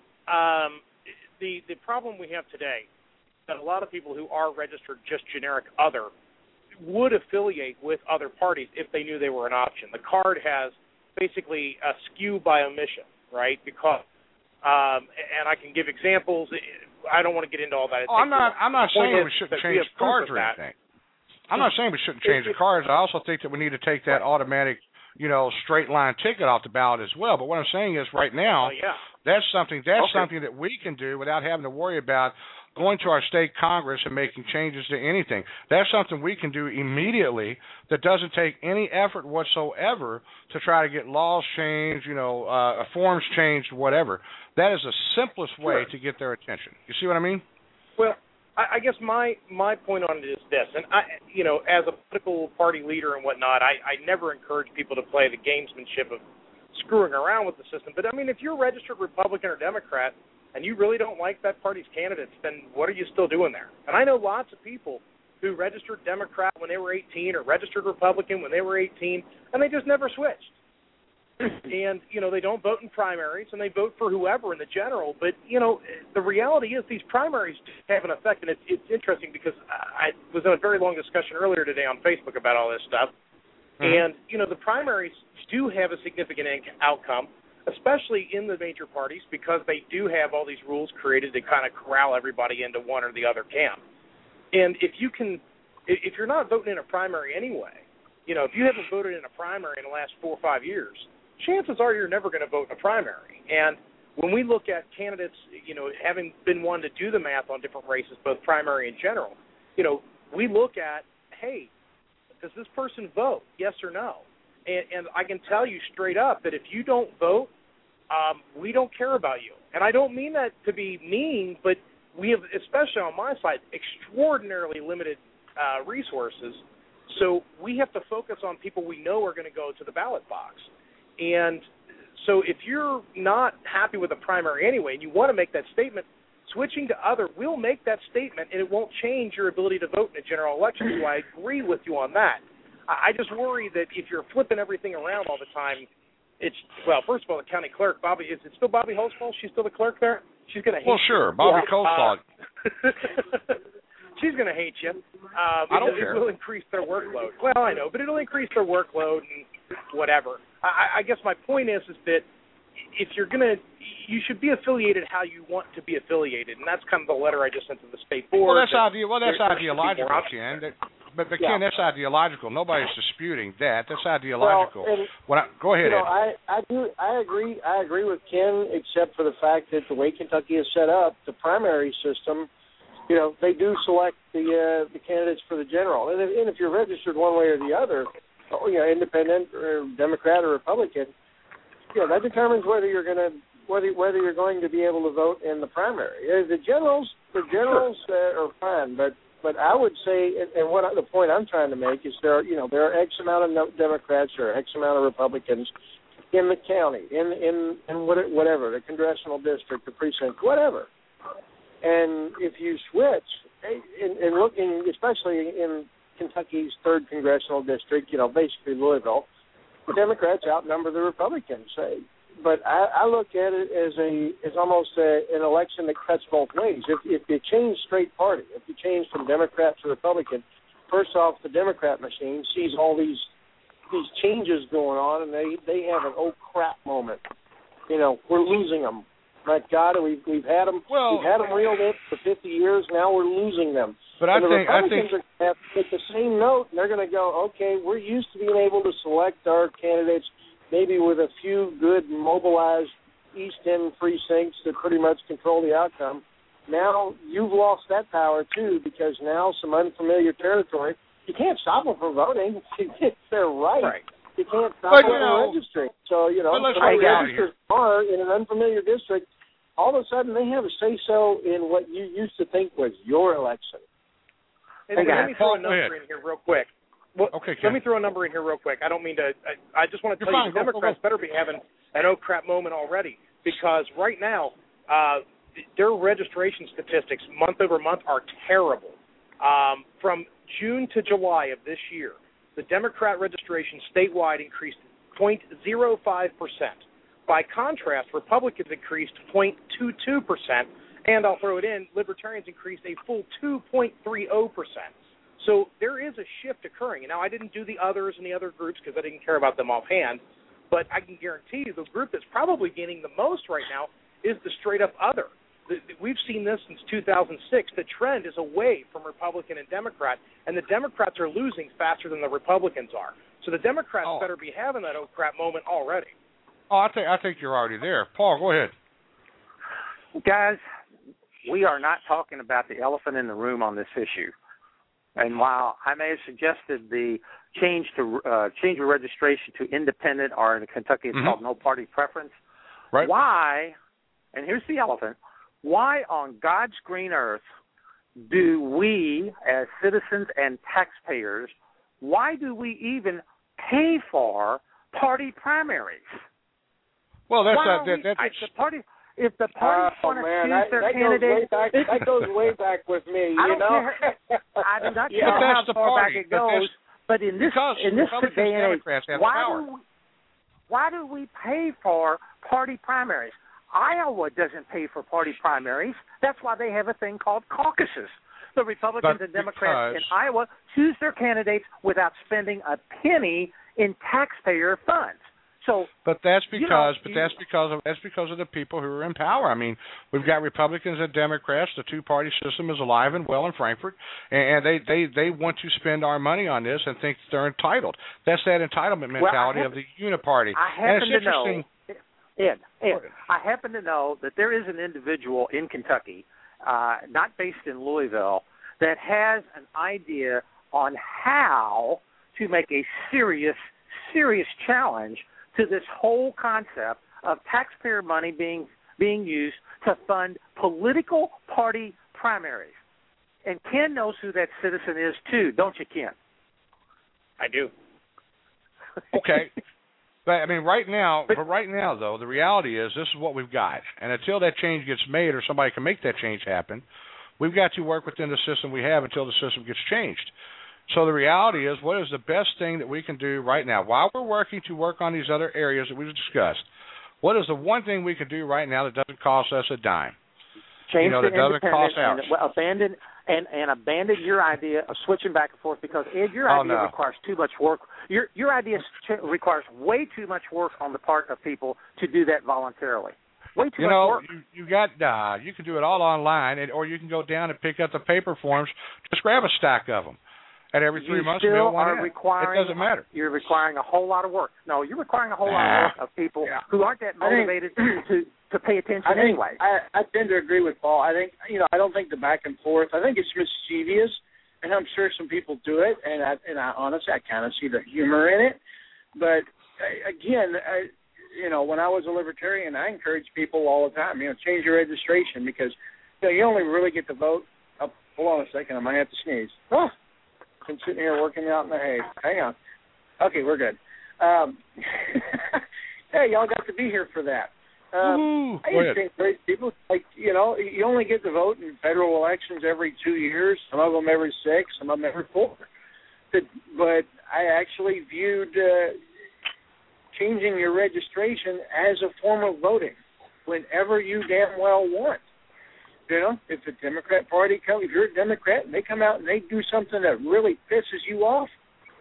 the problem we have today is that a lot of people who are registered just generic other would affiliate with other parties if they knew they were an option. The card has basically a skew by omission, right? Because and I can give examples. I don't want to get into all that. I'm not saying we shouldn't change cards or anything. I'm not saying we shouldn't change the cards. I also think that we need to take that automatic, straight line ticket off the ballot as well. But what I'm saying is right now, that's something that we can do without having to worry about going to our state Congress and making changes to anything. That's something we can do immediately that doesn't take any effort whatsoever to try to get laws changed, forms changed, whatever. That is the simplest way to get their attention. You see what I mean? Well, I guess my point on it is this, and as a political party leader and whatnot, I never encourage people to play the gamesmanship of screwing around with the system. But I mean, if you're a registered Republican or Democrat and you really don't like that party's candidates, then what are you still doing there? And I know lots of people who registered Democrat when they were 18 or registered Republican when they were 18, and they just never switched. And, they don't vote in primaries, and they vote for whoever in the general. But, the reality is these primaries have an effect, and it's interesting because I was in a very long discussion earlier today on Facebook about all this stuff. Mm-hmm. And, the primaries do have a significant outcome, especially in the major parties, because they do have all these rules created to kind of corral everybody into one or the other camp. And if you're not voting in a primary anyway, if you haven't voted in a primary in the last 4 or 5 years, chances are you're never going to vote in a primary. And when we look at candidates, having been one to do the math on different races, both primary and general, we look at, hey, does this person vote, yes or no? And I can tell you straight up that if you don't vote, we don't care about you. And I don't mean that to be mean, but we have, especially on my side, extraordinarily limited resources. So we have to focus on people we know are going to go to the ballot box. And so if you're not happy with a primary anyway and you want to make that statement, switching to other will make that statement, and it won't change your ability to vote in a general election. So I agree with you on that. I just worry that if you're flipping everything around all the time, well, first of all, the county clerk, Bobby, is it still Bobby Holtzfall? She's still the clerk there? She's going to hate you. Well, sure, Bobby Holtzfall. She's going to hate you. I don't care. It will increase their workload. Well, I know, but it'll increase their workload and whatever. I guess my point is that if you're going to, you should be affiliated how you want to be affiliated, and that's kind of the letter I just sent to the state board. Well, that's ideological, Ken. But Ken, that's ideological. Nobody's disputing that. That's ideological. Well, go ahead, Ed. I agree with Ken, except for the fact that the way Kentucky is set up, the primary system, they do select the candidates for the general, and if you're registered one way or the other, independent or Democrat or Republican, that determines whether you're going to be able to vote in the primary. The generals are fine, but I would say, and the point I'm trying to make is there are X amount of Democrats or X amount of Republicans in the county, in whatever, the congressional district, the precinct, whatever. And if you switch, and looking, especially in Kentucky's 3rd congressional district, basically Louisville, the Democrats outnumber the Republicans. But I look at it as almost an election that cuts both ways. If you change straight party, if you change from Democrat to Republican, first off, the Democrat machine sees all these changes going on, and they have an oh crap moment. We're losing them. My God, we've had them. We've had them reeled in for 50 years. Now we're losing them. But the Republicans are going to have to take the same note, and they're going to go, okay, we're used to being able to select our candidates maybe with a few good mobilized East End precincts that pretty much control the outcome. Now you've lost that power, too, because now some unfamiliar territory, you can't stop them from voting. It's their right. You can't stop them from registering. So, somebody registers car in an unfamiliar district, all of a sudden they have a say-so in what you used to think was your election. Let me throw a number in here real quick. Okay, let me throw a number in here real quick. I don't mean to. I just want to tell you, the Democrats better be having an oh crap moment already, because right now their registration statistics month over month are terrible. From June to July of this year, the Democrat registration statewide increased 0.05%. By contrast, Republicans increased 0.22%, and I'll throw it in, Libertarians increased a full 2.30%. So there is a shift occurring. And now, I didn't do the others and the other groups because I didn't care about them offhand, but I can guarantee you the group that's probably gaining the most right now is the straight-up other. We've seen this since 2006. The trend is away from Republican and Democrat, and the Democrats are losing faster than the Republicans are. So the Democrats better be having that oh crap moment already. I think you're already there. Paul, go ahead. Guys, we are not talking about the elephant in the room on this issue. And while I may have suggested the change of registration to independent, or in Kentucky it's called no party preference, right? Why, and here's the elephant, why on God's green earth do we as citizens and taxpayers, why do we even pay for party primaries? Well, that's the party. If the parties want to choose their candidate, that goes way back with me. I'm not sure how far back it goes, but in this day and age, why do we pay for party primaries? Iowa doesn't pay for party primaries. That's why they have a thing called caucuses. The Republicans and Democrats in Iowa choose their candidates without spending a penny in taxpayer funds. But that's because of the people who are in power. I mean, we've got Republicans and Democrats. The two-party system is alive and well in Frankfurt, and they want to spend our money on this and think they're entitled. That's that entitlement mentality of the uniparty. I happen to know that there is an individual in Kentucky, not based in Louisville, that has an idea on how to make a serious challenge to this whole concept of taxpayer money being used to fund political party primaries. And Ken knows who that citizen is too, don't you, Ken? I do. Okay. But I mean, right now, though, the reality is this is what we've got. And until that change gets made or somebody can make that change happen, we've got to work within the system we have until the system gets changed. So the reality is, what is the best thing that we can do right now? While we're working to work on these other areas that we've discussed, what is the one thing we can do right now that doesn't cost us a dime? Change that doesn't cost and abandon your idea of switching back and forth, because Ed, your idea requires too much work. Your idea requires way too much work on the part of people to do that voluntarily. Way too much work. You can do it all online, or you can go down and pick up the paper forms. Just grab a stack of them. And every 3 months, mail one in. It doesn't matter. You're requiring a whole lot of work. No, you're requiring a whole lot of work of people who aren't that motivated to pay attention anyway. I tend to agree with Paul. I think, I don't think the back and forth. I think it's mischievous, and I'm sure some people do it. And I honestly, I kind of see the humor in it. But again, when I was a libertarian, I encouraged people all the time. Change your registration, because you only really get to vote. Oh, hold on a second, I might have to sneeze. Oh. Been sitting here working out in the hay. Hang on. Okay, we're good. Hey, y'all got to be here for that. I just think people, you only get to vote in federal elections every 2 years, some of them every 6, some of them every 4. But I actually viewed changing your registration as a form of voting whenever you damn well want. If the Democrat Party if you're a Democrat and they come out and they do something that really pisses you off,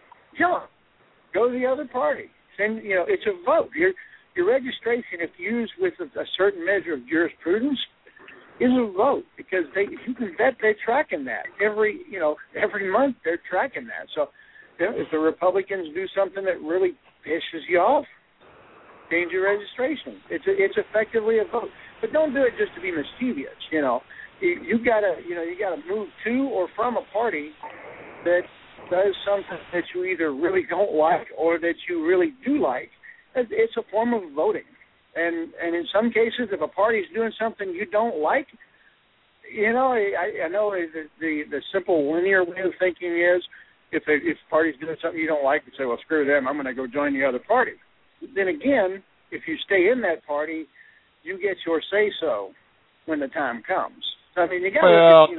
go to the other party. It's a vote. Your registration, if used with a certain measure of jurisprudence, is a vote, because you can bet they're tracking that every month. They're tracking that. So if the Republicans do something that really pisses you off, change your registration. It's effectively a vote. But don't do it just to be mischievous. You gotta move to or from a party that does something that you either really don't like or that you really do like. It's a form of voting, and in some cases, if a party's doing something you don't like, I know the simple linear way of thinking is if a party's doing something you don't like, you say, well, screw them, I'm going to go join the other party. Then again, if you stay in that party, you get your say-so when the time comes. So, you got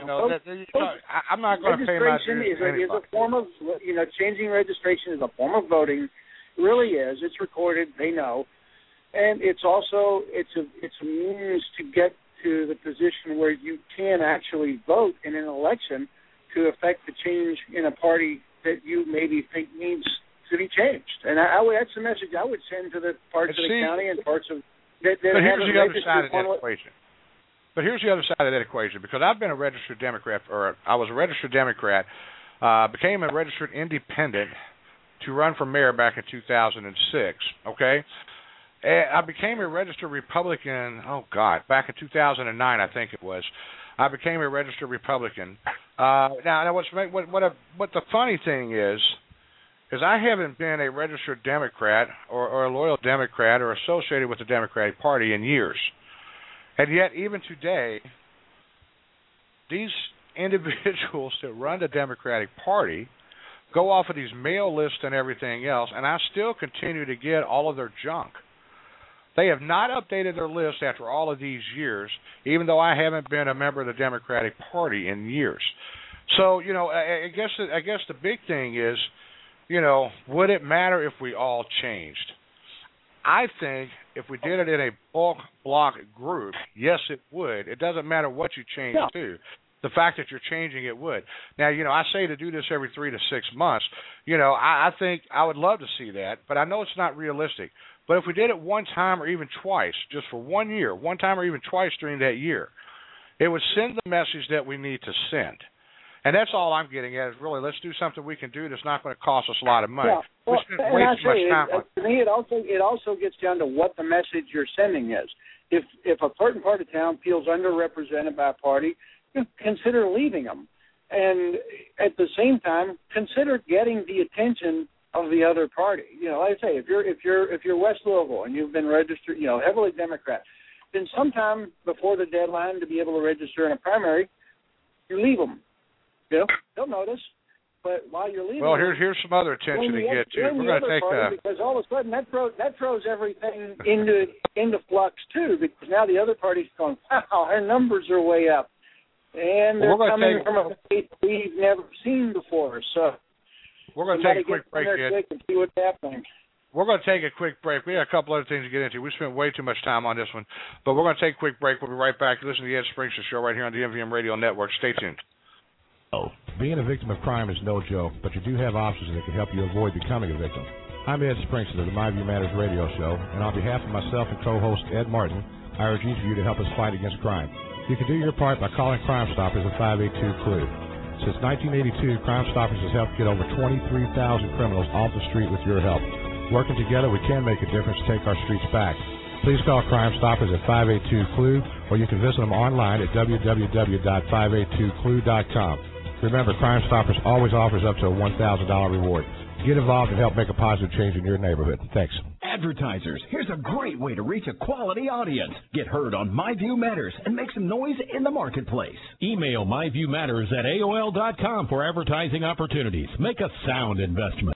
I'm not going to pay my dues to anybody. Is a form of, changing registration is a form of voting. It really is. It's recorded. They know. And it's also, it's a means to get to the position where you can actually vote in an election to affect the change in a party that you maybe think needs to be changed. And that's the message I would send to the parts of the county and parts of that but here's the other side of that equation. But here's the other side of that equation, because I've been a registered Democrat, or I was a registered Democrat, became a registered independent to run for mayor back in 2006, okay? And I became a registered Republican, back in 2009, I think it was. I became a registered Republican. Now what the funny thing is I haven't been a registered Democrat or a loyal Democrat or associated with the Democratic Party in years. And yet, even today, these individuals that run the Democratic Party go off of these mail lists and everything else, and I still continue to get all of their junk. They have not updated their list after all of these years, even though I haven't been a member of the Democratic Party in years. So, I guess the big thing is, would it matter if we all changed? I think if we did it in a bulk block group, yes, it would. It doesn't matter what you change to. The fact that you're changing it would. Now, I say to do this every 3 to 6 months. I think I would love to see that, but I know it's not realistic. But if we did it one time or even twice, just for 1 year, one time or even twice during that year, it would send the message that we need to send. And that's all I'm getting at is really, let's do something we can do that's not going to cost us a lot of money. Yeah. We spend way too much time on it. To me, it also gets down to what the message you're sending is. If a certain part of town feels underrepresented by a party, consider leaving them. And at the same time, consider getting the attention of the other party. Like I say, if you're West Louisville and you've been registered, heavily Democrat, then sometime before the deadline to be able to register in a primary, you leave them. They'll notice, but while you're leaving, well, here's some other attention to get to. We're going to take because all of a sudden that throws everything into flux too. Because now the other party's going, wow, our numbers are way up, and they're coming from a place we've never seen before. So We're going to take a quick break, Ed. And see what's happening. We're going to take a quick break. We got a couple other things to get into. We spent way too much time on this one, but we're going to take a quick break. We'll be right back. Listen to the Ed Springster Show right here on the MVM Radio Network. Stay tuned. Being a victim of crime is no joke, but you do have options that can help you avoid becoming a victim. I'm Ed Springster of the My View Matters radio show, and on behalf of myself and co-host Ed Martin, I urge each of you to help us fight against crime. You can do your part by calling Crime Stoppers at 582-CLUE. Since 1982, Crime Stoppers has helped get over 23,000 criminals off the street with your help. Working together, we can make a difference to take our streets back. Please call Crime Stoppers at 582-CLUE, or you can visit them online at www.582clue.com. Remember, Crime Stoppers always offers up to a $1,000 reward. Get involved and help make a positive change in your neighborhood. Thanks. Advertisers, here's a great way to reach a quality audience. Get heard on My View Matters and make some noise in the marketplace. Email myviewmatters@aol.com for advertising opportunities. Make a sound investment.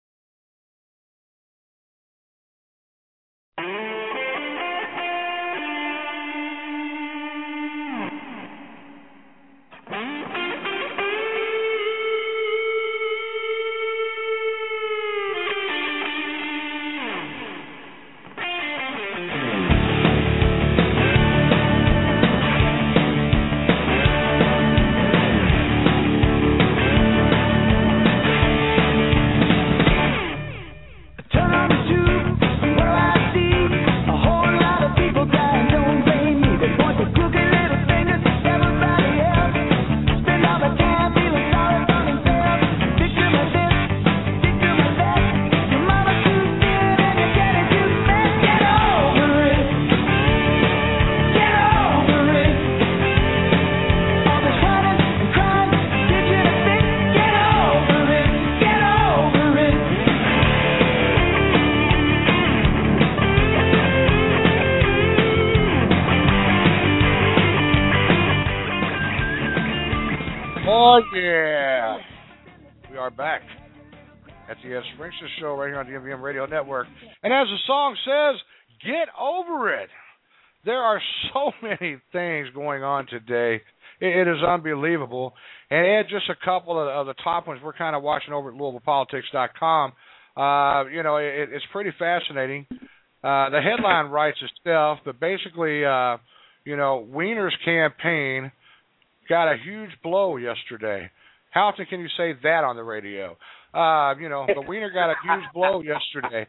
Oh, yeah. We are back at the Ed Springster Show right here on the MVM Radio Network. And as the song says, get over it. There are so many things going on today. It is unbelievable. And Ed, just a couple of the top ones we're kind of watching over at LouisvillePolitics.com. It's pretty fascinating. The headline writes itself, but basically, Weiner's campaign got a huge blow yesterday. How often can you say that on the radio? The Weiner got a huge blow yesterday.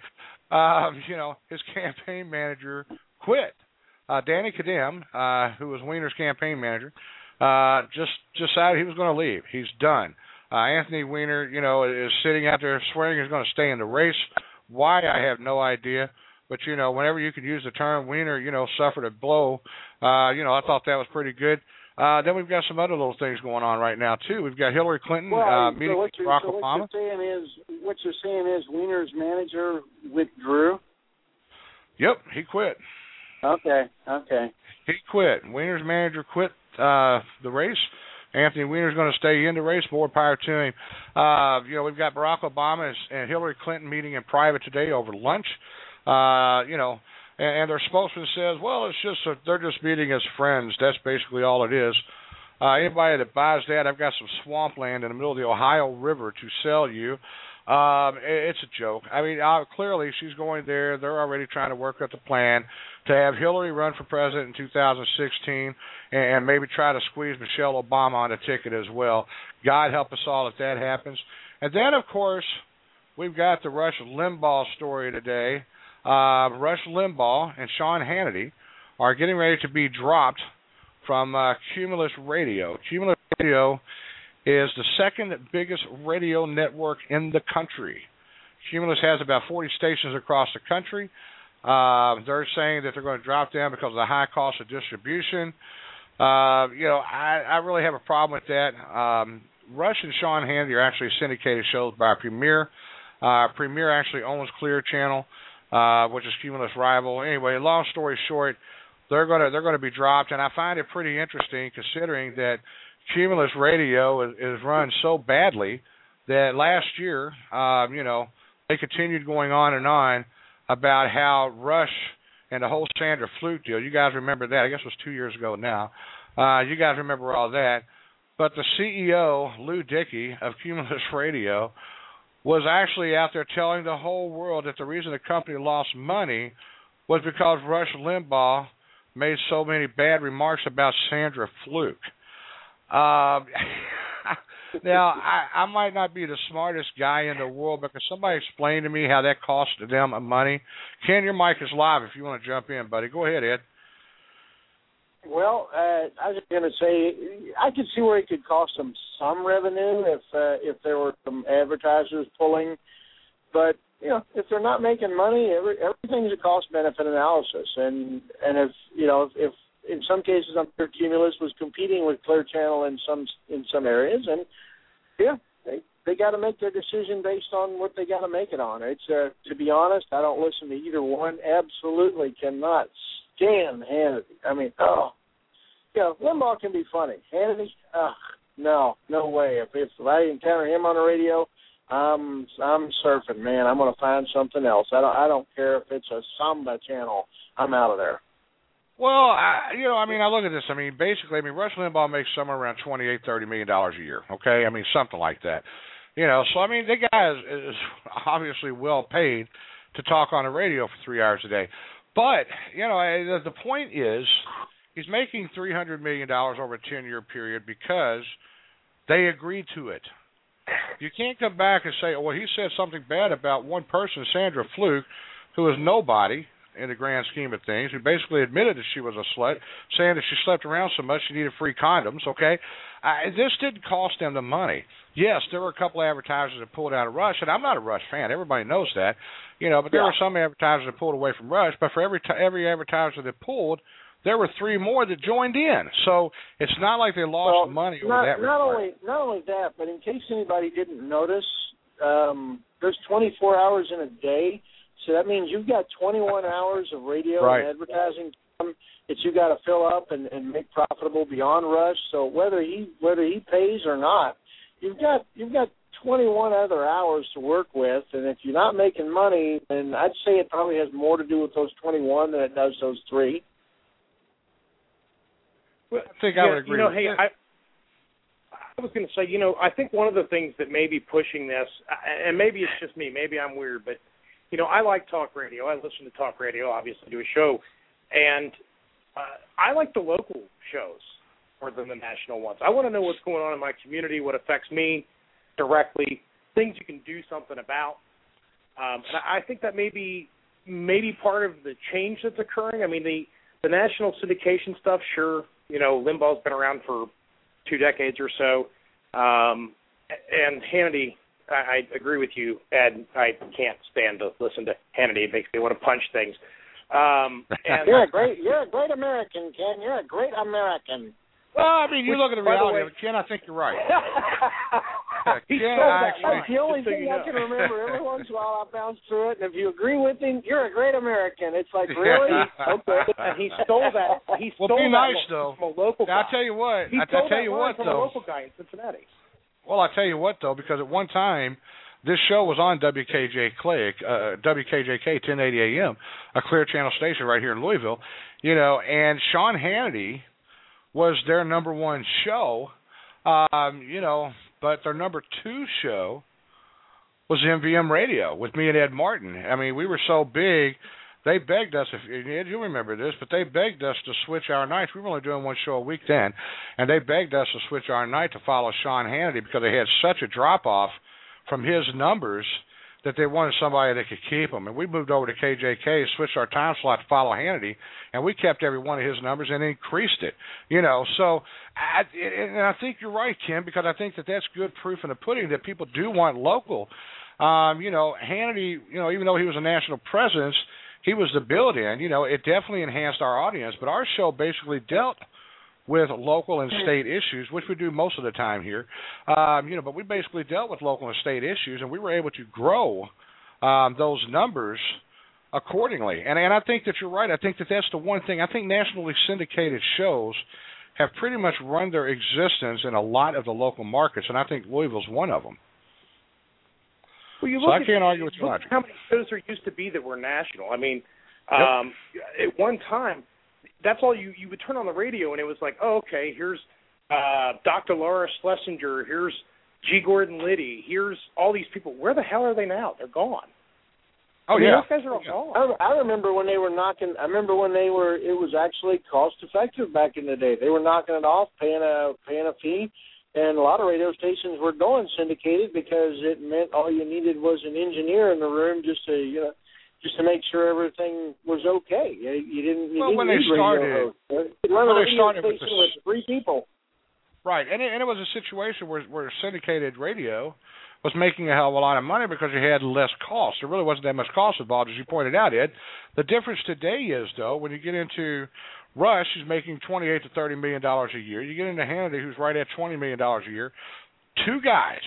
His campaign manager quit. Danny Kadem, who was Weiner's campaign manager, just decided he was going to leave. He's done. Anthony Weiner, is sitting out there swearing he's going to stay in the race. Why, I have no idea. But, whenever you could use the term Weiner, suffered a blow, I thought that was pretty good. Then we've got some other little things going on right now, too. We've got Hillary Clinton meeting with Barack Obama. What you're saying is Weiner's manager withdrew? Yep, he quit. Okay. He quit. Weiner's manager quit the race. Anthony Weiner's going to stay in the race. More power to him. We've got Barack Obama and Hillary Clinton meeting in private today over lunch. And their spokesman says, well, they're just meeting as friends. That's basically all it is. Anybody that buys that, I've got some swampland in the middle of the Ohio River to sell you. It's a joke. I mean, clearly she's going there. They're already trying to work out the plan to have Hillary run for president in 2016 and maybe try to squeeze Michelle Obama on the ticket as well. God help us all if that happens. And then, of course, we've got the Rush Limbaugh story today. Rush Limbaugh and Sean Hannity are getting ready to be dropped from Cumulus Radio. Cumulus Radio is the second biggest radio network in the country. Cumulus has about 40 stations across the country. They're saying that they're going to drop them because of the high cost of distribution. I really have a problem with that. Rush and Sean Hannity are actually syndicated shows by Premier. Premier actually owns Clear Channel, which is Cumulus' rival. Anyway, long story short, they're going to be dropped, and I find it pretty interesting considering that Cumulus Radio is run so badly that last year, they continued going on and on about how Rush and the whole Sandra Fluke deal. You guys remember that? I guess it was 2 years ago now. You guys remember all that. But the CEO, Lou Dickey of Cumulus Radio, was actually out there telling the whole world that the reason the company lost money was because Rush Limbaugh made so many bad remarks about Sandra Fluke. Now, I might not be the smartest guy in the world, but can somebody explain to me how that cost them money? Ken, your mic is live if you want to jump in, buddy. Go ahead, Ed. Well, I was going to say, I could see where it could cost them some revenue if there were some advertisers pulling. But, you know, if they're not making money, everything's a cost-benefit analysis. And if in some cases, I'm sure Cumulus was competing with Clear Channel in some areas, and yeah, they got to make their decision based on what they got to make it on. It's to be honest, I don't listen to either one. Absolutely cannot stand Hannity. I mean, Limbaugh can be funny. Hannity, no way. If I encounter him on the radio, I'm surfing, man. I'm going to find something else. I don't care if it's a samba channel. I'm out of there. Well, I look at this. Basically, Rush Limbaugh makes somewhere around $28-30 million a year. Okay, something like that. So the guy is obviously well paid to talk on the radio for 3 hours a day. But the point is, he's making $300 million over a 10-year period because they agreed to it. You can't come back and say, well, he said something bad about one person, Sandra Fluke, who is nobody in the grand scheme of things, who basically admitted that she was a slut, saying that she slept around so much she needed free condoms, okay? This didn't cost them the money. Yes, there were a couple of advertisers that pulled out of Rush, and I'm not a Rush fan. Everybody knows that. But there were some advertisers that pulled away from Rush, but for every advertiser that pulled, there were 3 more that joined in. So it's not like they lost money over that. Not only that, but in case anybody didn't notice, there's 24 hours in a day. So that means you've got 21 hours of radio and advertising time that you got to fill up and make profitable beyond Rush. So whether he pays or not, you've got 21 other hours to work with. And if you're not making money, then I'd say it probably has more to do with those 21 than it does those 3. Well, I think I would agree. I was going to say, I think one of the things that may be pushing this, and maybe it's just me, maybe I'm weird, but I like talk radio. I listen to talk radio, obviously, do a show. And I like the local shows more than the national ones. I want to know what's going on in my community, what affects me directly, things you can do something about. And I think that may be part of the change that's occurring. The national syndication stuff, sure, Limbaugh's been around for 2 decades or so. And Hannity, I agree with you, Ed. I can't stand to listen to Hannity. It makes me want to punch things. You're a great American, Ken. You're a great American. Well, you look at the reality of it, Ken, I think you're right. That's the only thing I can remember. Every once in a while I bounce through it, and if you agree with him, you're a great American. It's like, really? Okay. And he stole that. Well, be nice, though. From a local guy. I'll tell you what. He stole that from a local guy in Cincinnati. Well, I'll tell you what, though, because at one time, this show was on WKJK, 1080 AM, a Clear Channel station right here in Louisville, and Sean Hannity was their number 1 show, but their number 2 show was MVM Radio with me and Ed Martin. We were so big, they begged us, Ed, you remember this, but they begged us to switch our nights. We were only doing 1 show a week then, and they begged us to switch our night to follow Sean Hannity because they had such a drop-off from his numbers that they wanted somebody that could keep them. And we moved over to KJK, switched our time slot to follow Hannity, and we kept every one of his numbers and increased it. So I think you're right, Kim, because I think that's good proof in the pudding that people do want local. Hannity, even though he was a national presence, he was the build-in. It definitely enhanced our audience, but our show basically dealt with local and state issues, which we do most of the time here. But we basically dealt with local and state issues, and we were able to grow those numbers accordingly. And I think that you're right. I think that's the one thing. I think nationally syndicated shows have pretty much run their existence in a lot of the local markets, and I think Louisville's one of them. Well, I can't argue with you much. How many shows there used to be that were national? At one time, that's all you would turn on the radio, and it was like, oh, okay, here's Dr. Laura Schlesinger, here's G. Gordon Liddy. Here's all these people. Where the hell are they now? They're gone. Oh, I mean, yeah. Those guys are all gone. I remember when they were knocking. I remember when it was actually cost effective back in the day. They were knocking it off, paying a fee, and a lot of radio stations were going syndicated because it meant all you needed was an engineer in the room just to make sure everything was okay. You didn't when need they started, with 3 people. Right, and it was a situation where syndicated radio was making a hell of a lot of money because you had less cost. There really wasn't that much cost involved, as you pointed out, Ed. The difference today is, though, when you get into Rush, who's making $28 to $30 million a year. You get into Hannity, who's right at $20 million a year. Two guys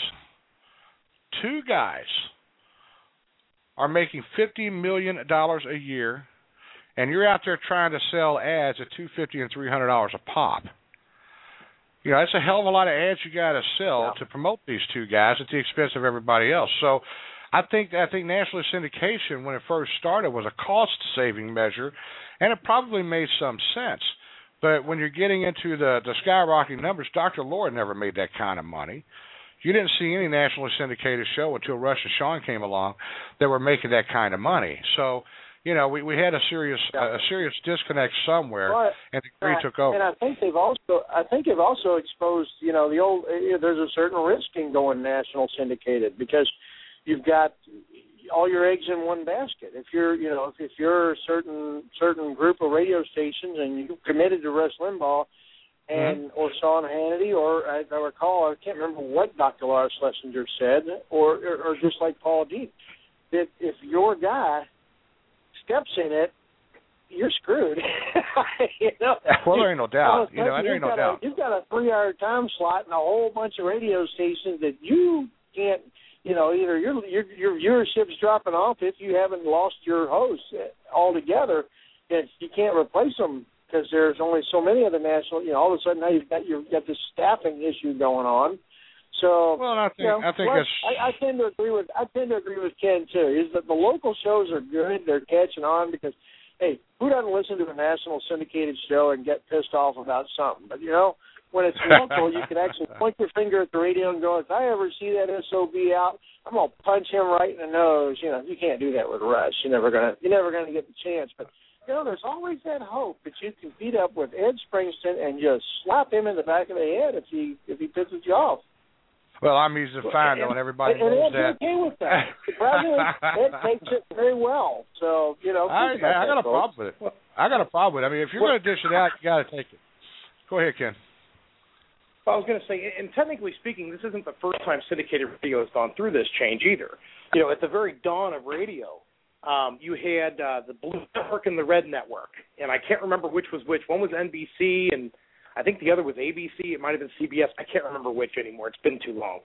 are making $50 million a year, and you're out there trying to sell ads at $250 and $300 a pop. You know, that's a hell of a lot of ads you got to sell to promote these two guys at the expense of everybody else. So I think national syndication, when it first started, was a cost-saving measure, and it probably made some sense. But when you're getting into the skyrocketing numbers, Dr. Lord never made that kind of money. You didn't see any nationally syndicated show until Rush and Sean came along that were making that kind of money. So, you know, we had a serious disconnect somewhere, and the degree took over. And I think they've also exposed, you know, there's a certain risk in going national syndicated because you've got all your eggs in one basket. If you're a certain group of radio stations and you committed to Rush Limbaugh or Sean Hannity, or I recall, I can't remember what Dr. Lars Schlesinger said, or just like Paul Dean, that if your guy steps in it, you're screwed. You know? Well, there ain't no doubt. There ain't no doubt. You've got a 3-hour time slot and a whole bunch of radio stations that you can't. You know, either your viewership's dropping off if you haven't lost your host altogether, and you can't replace them because there's only so many of the national. You know, all of a sudden now you've got this staffing issue going on. So, well, I tend to agree with Ken too. Is that the local shows are good? They're catching on because, hey, who doesn't listen to a national syndicated show and get pissed off about something? But you know, when it's local, you can actually point your finger at the radio and go, if I ever see that SOB out, I'm gonna punch him right in the nose. You know, you can't do that with Rush. You're never gonna get the chance. But you know, there's always that hope that you can beat up with Ed Springston and just slap him in the back of the head if he pisses you off. Well, I'm easy to find, though, and everybody knows that. And Ed's okay with that. Surprisingly, Ed takes it very well. So, you know, I got a problem with it. I mean, if you're going to dish it out, you got to take it. Go ahead, Ken. Well, I was going to say, and technically speaking, this isn't the first time syndicated radio has gone through this change either. You know, at the very dawn of radio, you had the Blue Network and the Red Network, and I can't remember which was which. One was NBC, and I think the other was ABC. It might have been CBS. I can't remember which anymore. It's been too long.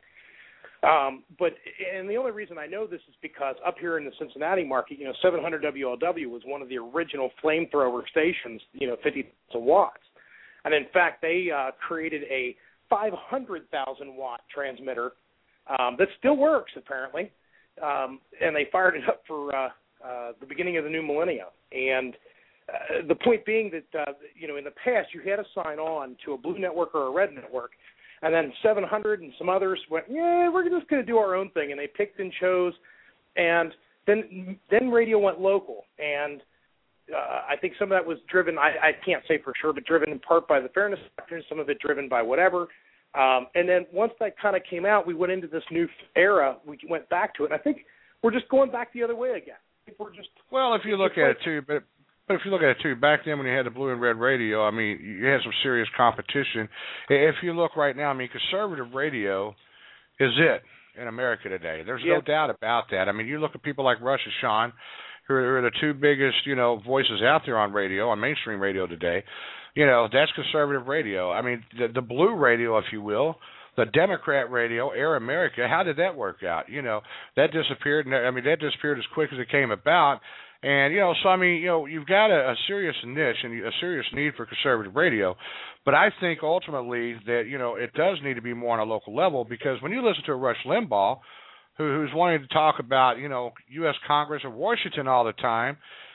And the only reason I know this is because up here in the Cincinnati market, you know, 700 WLW was one of the original flamethrower stations, you know, 50,000 watts. And in fact, they created a 500,000-watt transmitter that still works, apparently. And they fired it up for the beginning of the new millennium. And the point being that, you know, in the past you had to sign on to a Blue Network or a Red Network, and then 700 and some others went, yeah, we're just going to do our own thing, and they picked and chose, and then radio went local. And I think some of that was driven, I can't say for sure, but driven in part by the fairness factor, some of it driven by whatever. And then once that kind of came out, we went into this new era. We went back to it, and I think we're just going back the other way again. I think we're just if you look at it too, but if you look at it too, back then when you had the Blue and Red radio, I mean, you had some serious competition. If you look right now, I mean, conservative radio is it in America today. There's no doubt about that. I mean, you look at people like Rush and Sean, who are the two biggest, you know, voices out there on radio, on mainstream radio today. You know, that's conservative radio. I mean, the blue radio, if you will, the Democrat radio, Air America, how did that work out? You know, that disappeared. I mean, that disappeared as quick as it came about. And, you know, so, I mean, you know, you've got a serious niche and a serious need for conservative radio. But I think ultimately that, you know, it does need to be more on a local level, because when you listen to Rush Limbaugh, who's wanting to talk about, you know, U.S. Congress or Washington all the time,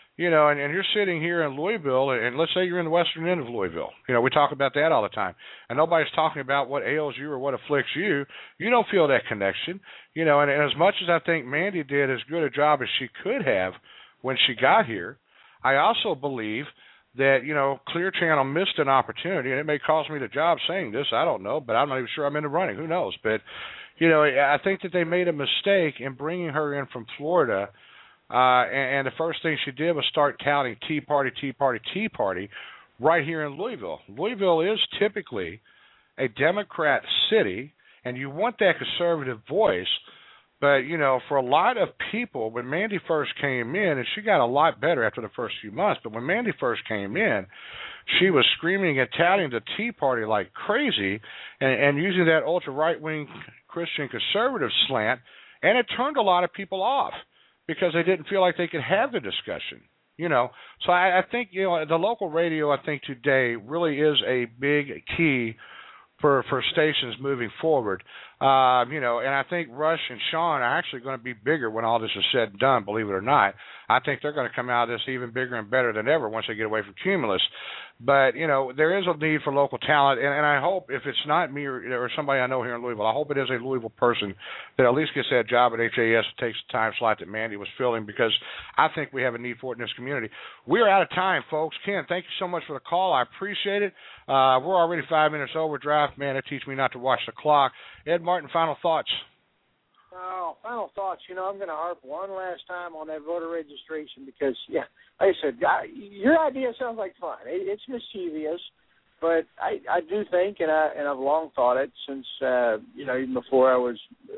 You know, and you're sitting here in Louisville, and let's say you're in the western end of Louisville. You know, we talk about that all the time. And nobody's talking about what ails you or what afflicts you. You don't feel that connection. You know, and as much as I think Mandy did as good a job as she could have when she got here, I also believe that, you know, Clear Channel missed an opportunity, and it may cost me the job saying this, I don't know, but I'm not even sure I'm in the running. Who knows? But, you know, I think that they made a mistake in bringing her in from Florida, and the first thing she did was start touting Tea Party, Tea Party, Tea Party right here in Louisville. Louisville is typically a Democrat city, and you want that conservative voice. But, you know, for a lot of people, when Mandy first came in, and she got a lot better after the first few months, but when Mandy first came in, she was screaming and touting the Tea Party like crazy and using that ultra-right-wing Christian conservative slant, and it turned a lot of people off because they didn't feel like they could have the discussion, you know. So I think, you know, the local radio, I think, today really is a big key for stations moving forward. You know, and I think Rush and Sean are actually going to be bigger when all this is said and done, believe it or not. I think they're going to come out of this even bigger and better than ever once they get away from Cumulus. But, you know, there is a need for local talent, and I hope if it's not me or somebody I know here in Louisville, I hope it is a Louisville person that at least gets that job at HAS and takes the time slot that Mandy was filling, because I think we have a need for it in this community. We're out of time, folks. Ken, thank you so much for the call. I appreciate it. We're already 5 minutes over draft. Man, it teaches me not to watch the clock. Ed Martin, final thoughts? Oh, final thoughts. You know, I'm going to harp one last time on that voter registration because, yeah, like I said, your idea sounds like fun. It's mischievous, but I do think, and I've long thought it since you know, even before I was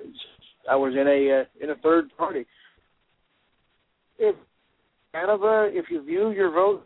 in a third party. If Canada, if you view your vote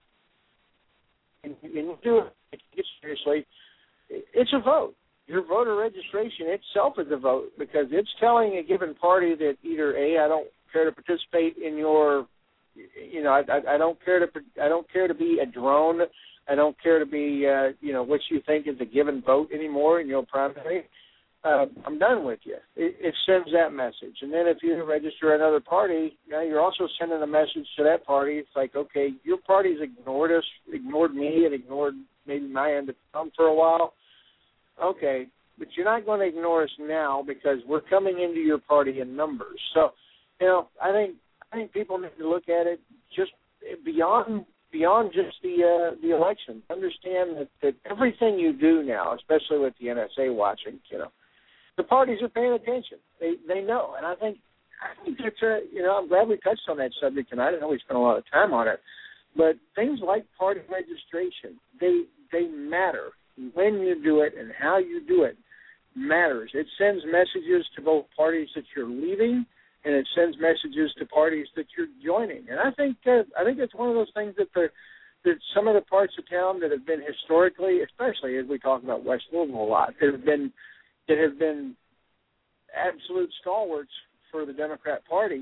and you do it seriously, it's a vote. Your voter registration itself is a vote because it's telling a given party that either A, I don't care to participate in your, you know, I don't care to be a drone. I don't care to be, you know, what you think is a given vote anymore in your primary. I'm done with you. It sends that message. And then if you register another party, you know, you're also sending a message to that party. It's like, okay, your party's ignored us, ignored me, and ignored maybe my end of town for a while. Okay, but you're not going to ignore us now because we're coming into your party in numbers. So, you know, I think people need to look at it just beyond just the election. Understand that everything you do now, especially with the NSA watching, you know, the parties are paying attention. They know, and I think it's you know, I'm glad we touched on that subject tonight. I know we spent a lot of time on it, but things like party registration, they matter. When you do it and how you do it matters. It sends messages to both parties that you're leaving, and it sends messages to parties that you're joining. And I think it's one of those things that some of the parts of town that have been historically, especially as we talk about West Louisville a lot, that have been absolute stalwarts for the Democrat Party,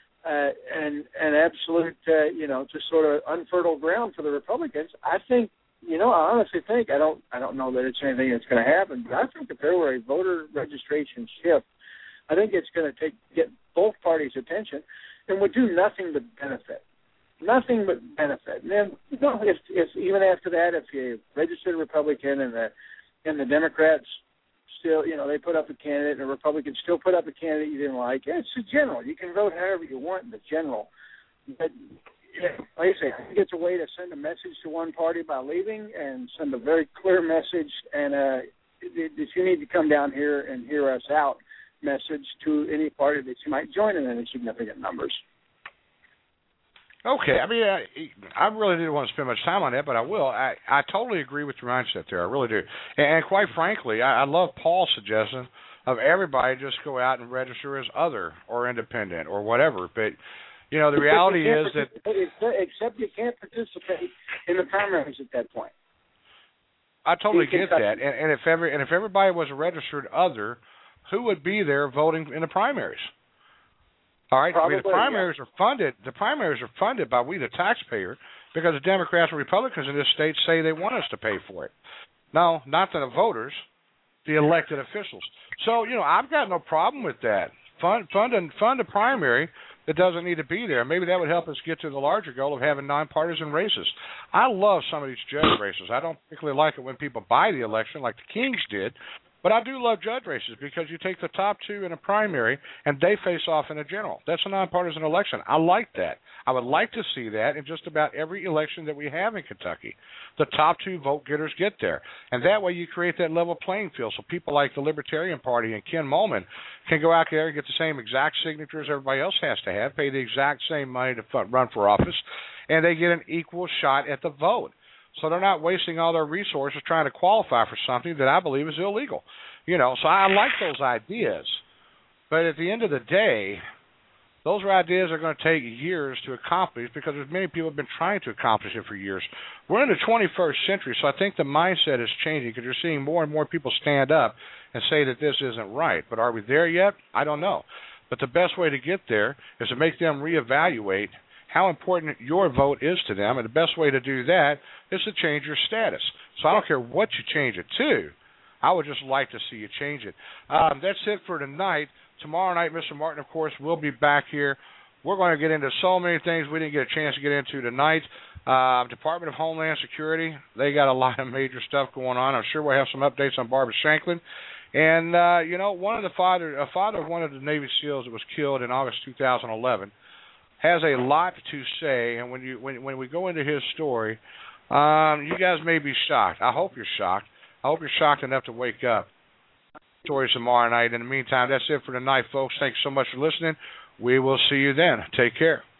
and absolute you know, just sort of unfertile ground for the Republicans. I think. You know, I honestly think I don't know that it's anything that's going to happen, but I think if there were a voter registration shift, I think it's going to get both parties' attention and would do nothing but benefit. Nothing but benefit. And then, you know, if even after that, if you registered Republican and the Democrats still, you know, they put up a candidate and the Republicans still put up a candidate you didn't like, yeah, it's a general. You can vote however you want in the general. But yeah, like I say, I think it's a way to send a message to one party by leaving and send a very clear message and that you need to come down here and hear us out message to any party that you might join in any significant numbers. Okay, I mean, I really didn't want to spend much time on that, but I will. I totally agree with your mindset there. I really do. And quite frankly, I love Paul's suggestion of everybody just go out and register as other or independent or whatever, but you know, the reality is that... Except you can't participate in the primaries at that point. I totally get that. And if everybody was a registered other, who would be there voting in the primaries? All right? Probably, I mean, the primaries are funded by we, the taxpayer, because the Democrats and Republicans in this state say they want us to pay for it. No, not the voters, the elected officials. So, you know, I've got no problem with that. Fund a primary, that doesn't need to be there. Maybe that would help us get to the larger goal of having nonpartisan races. I love some of these judge races. I don't particularly like it when people buy the election like the Kings did, but I do love judge races because you take the top two in a primary and they face off in a general. That's a nonpartisan election. I like that. I would like to see that in just about every election that we have in Kentucky. The top two vote getters get there. And that way you create that level playing field so people like the Libertarian Party and Ken Mollman can go out there and get the same exact signatures everybody else has to have, pay the exact same money to run for office, and they get an equal shot at the vote. So they're not wasting all their resources trying to qualify for something that I believe is illegal. So I like those ideas. But at the end of the day, those are ideas that are going to take years to accomplish because there's many people have been trying to accomplish it for years. We're in the 21st century, so I think the mindset is changing because you're seeing more and more people stand up and say that this isn't right. But are we there yet? I don't know. But the best way to get there is to make them reevaluate how important your vote is to them, and the best way to do that is to change your status. So I don't care what you change it to. I would just like to see you change it. That's it for tonight. Tomorrow night, Mr. Martin, of course, will be back here. We're going to get into so many things we didn't get a chance to get into tonight. Department of Homeland Security, they got a lot of major stuff going on. I'm sure we'll have some updates on Barbara Shanklin. And, a father of one of the Navy SEALs that was killed in August 2011 has a lot to say. And when we go into his story, you guys may be shocked. I hope you're shocked. I hope you're shocked enough to wake up. Stories tomorrow night. In the meantime, that's it for tonight, folks. Thanks so much for listening. We will see you then. Take care.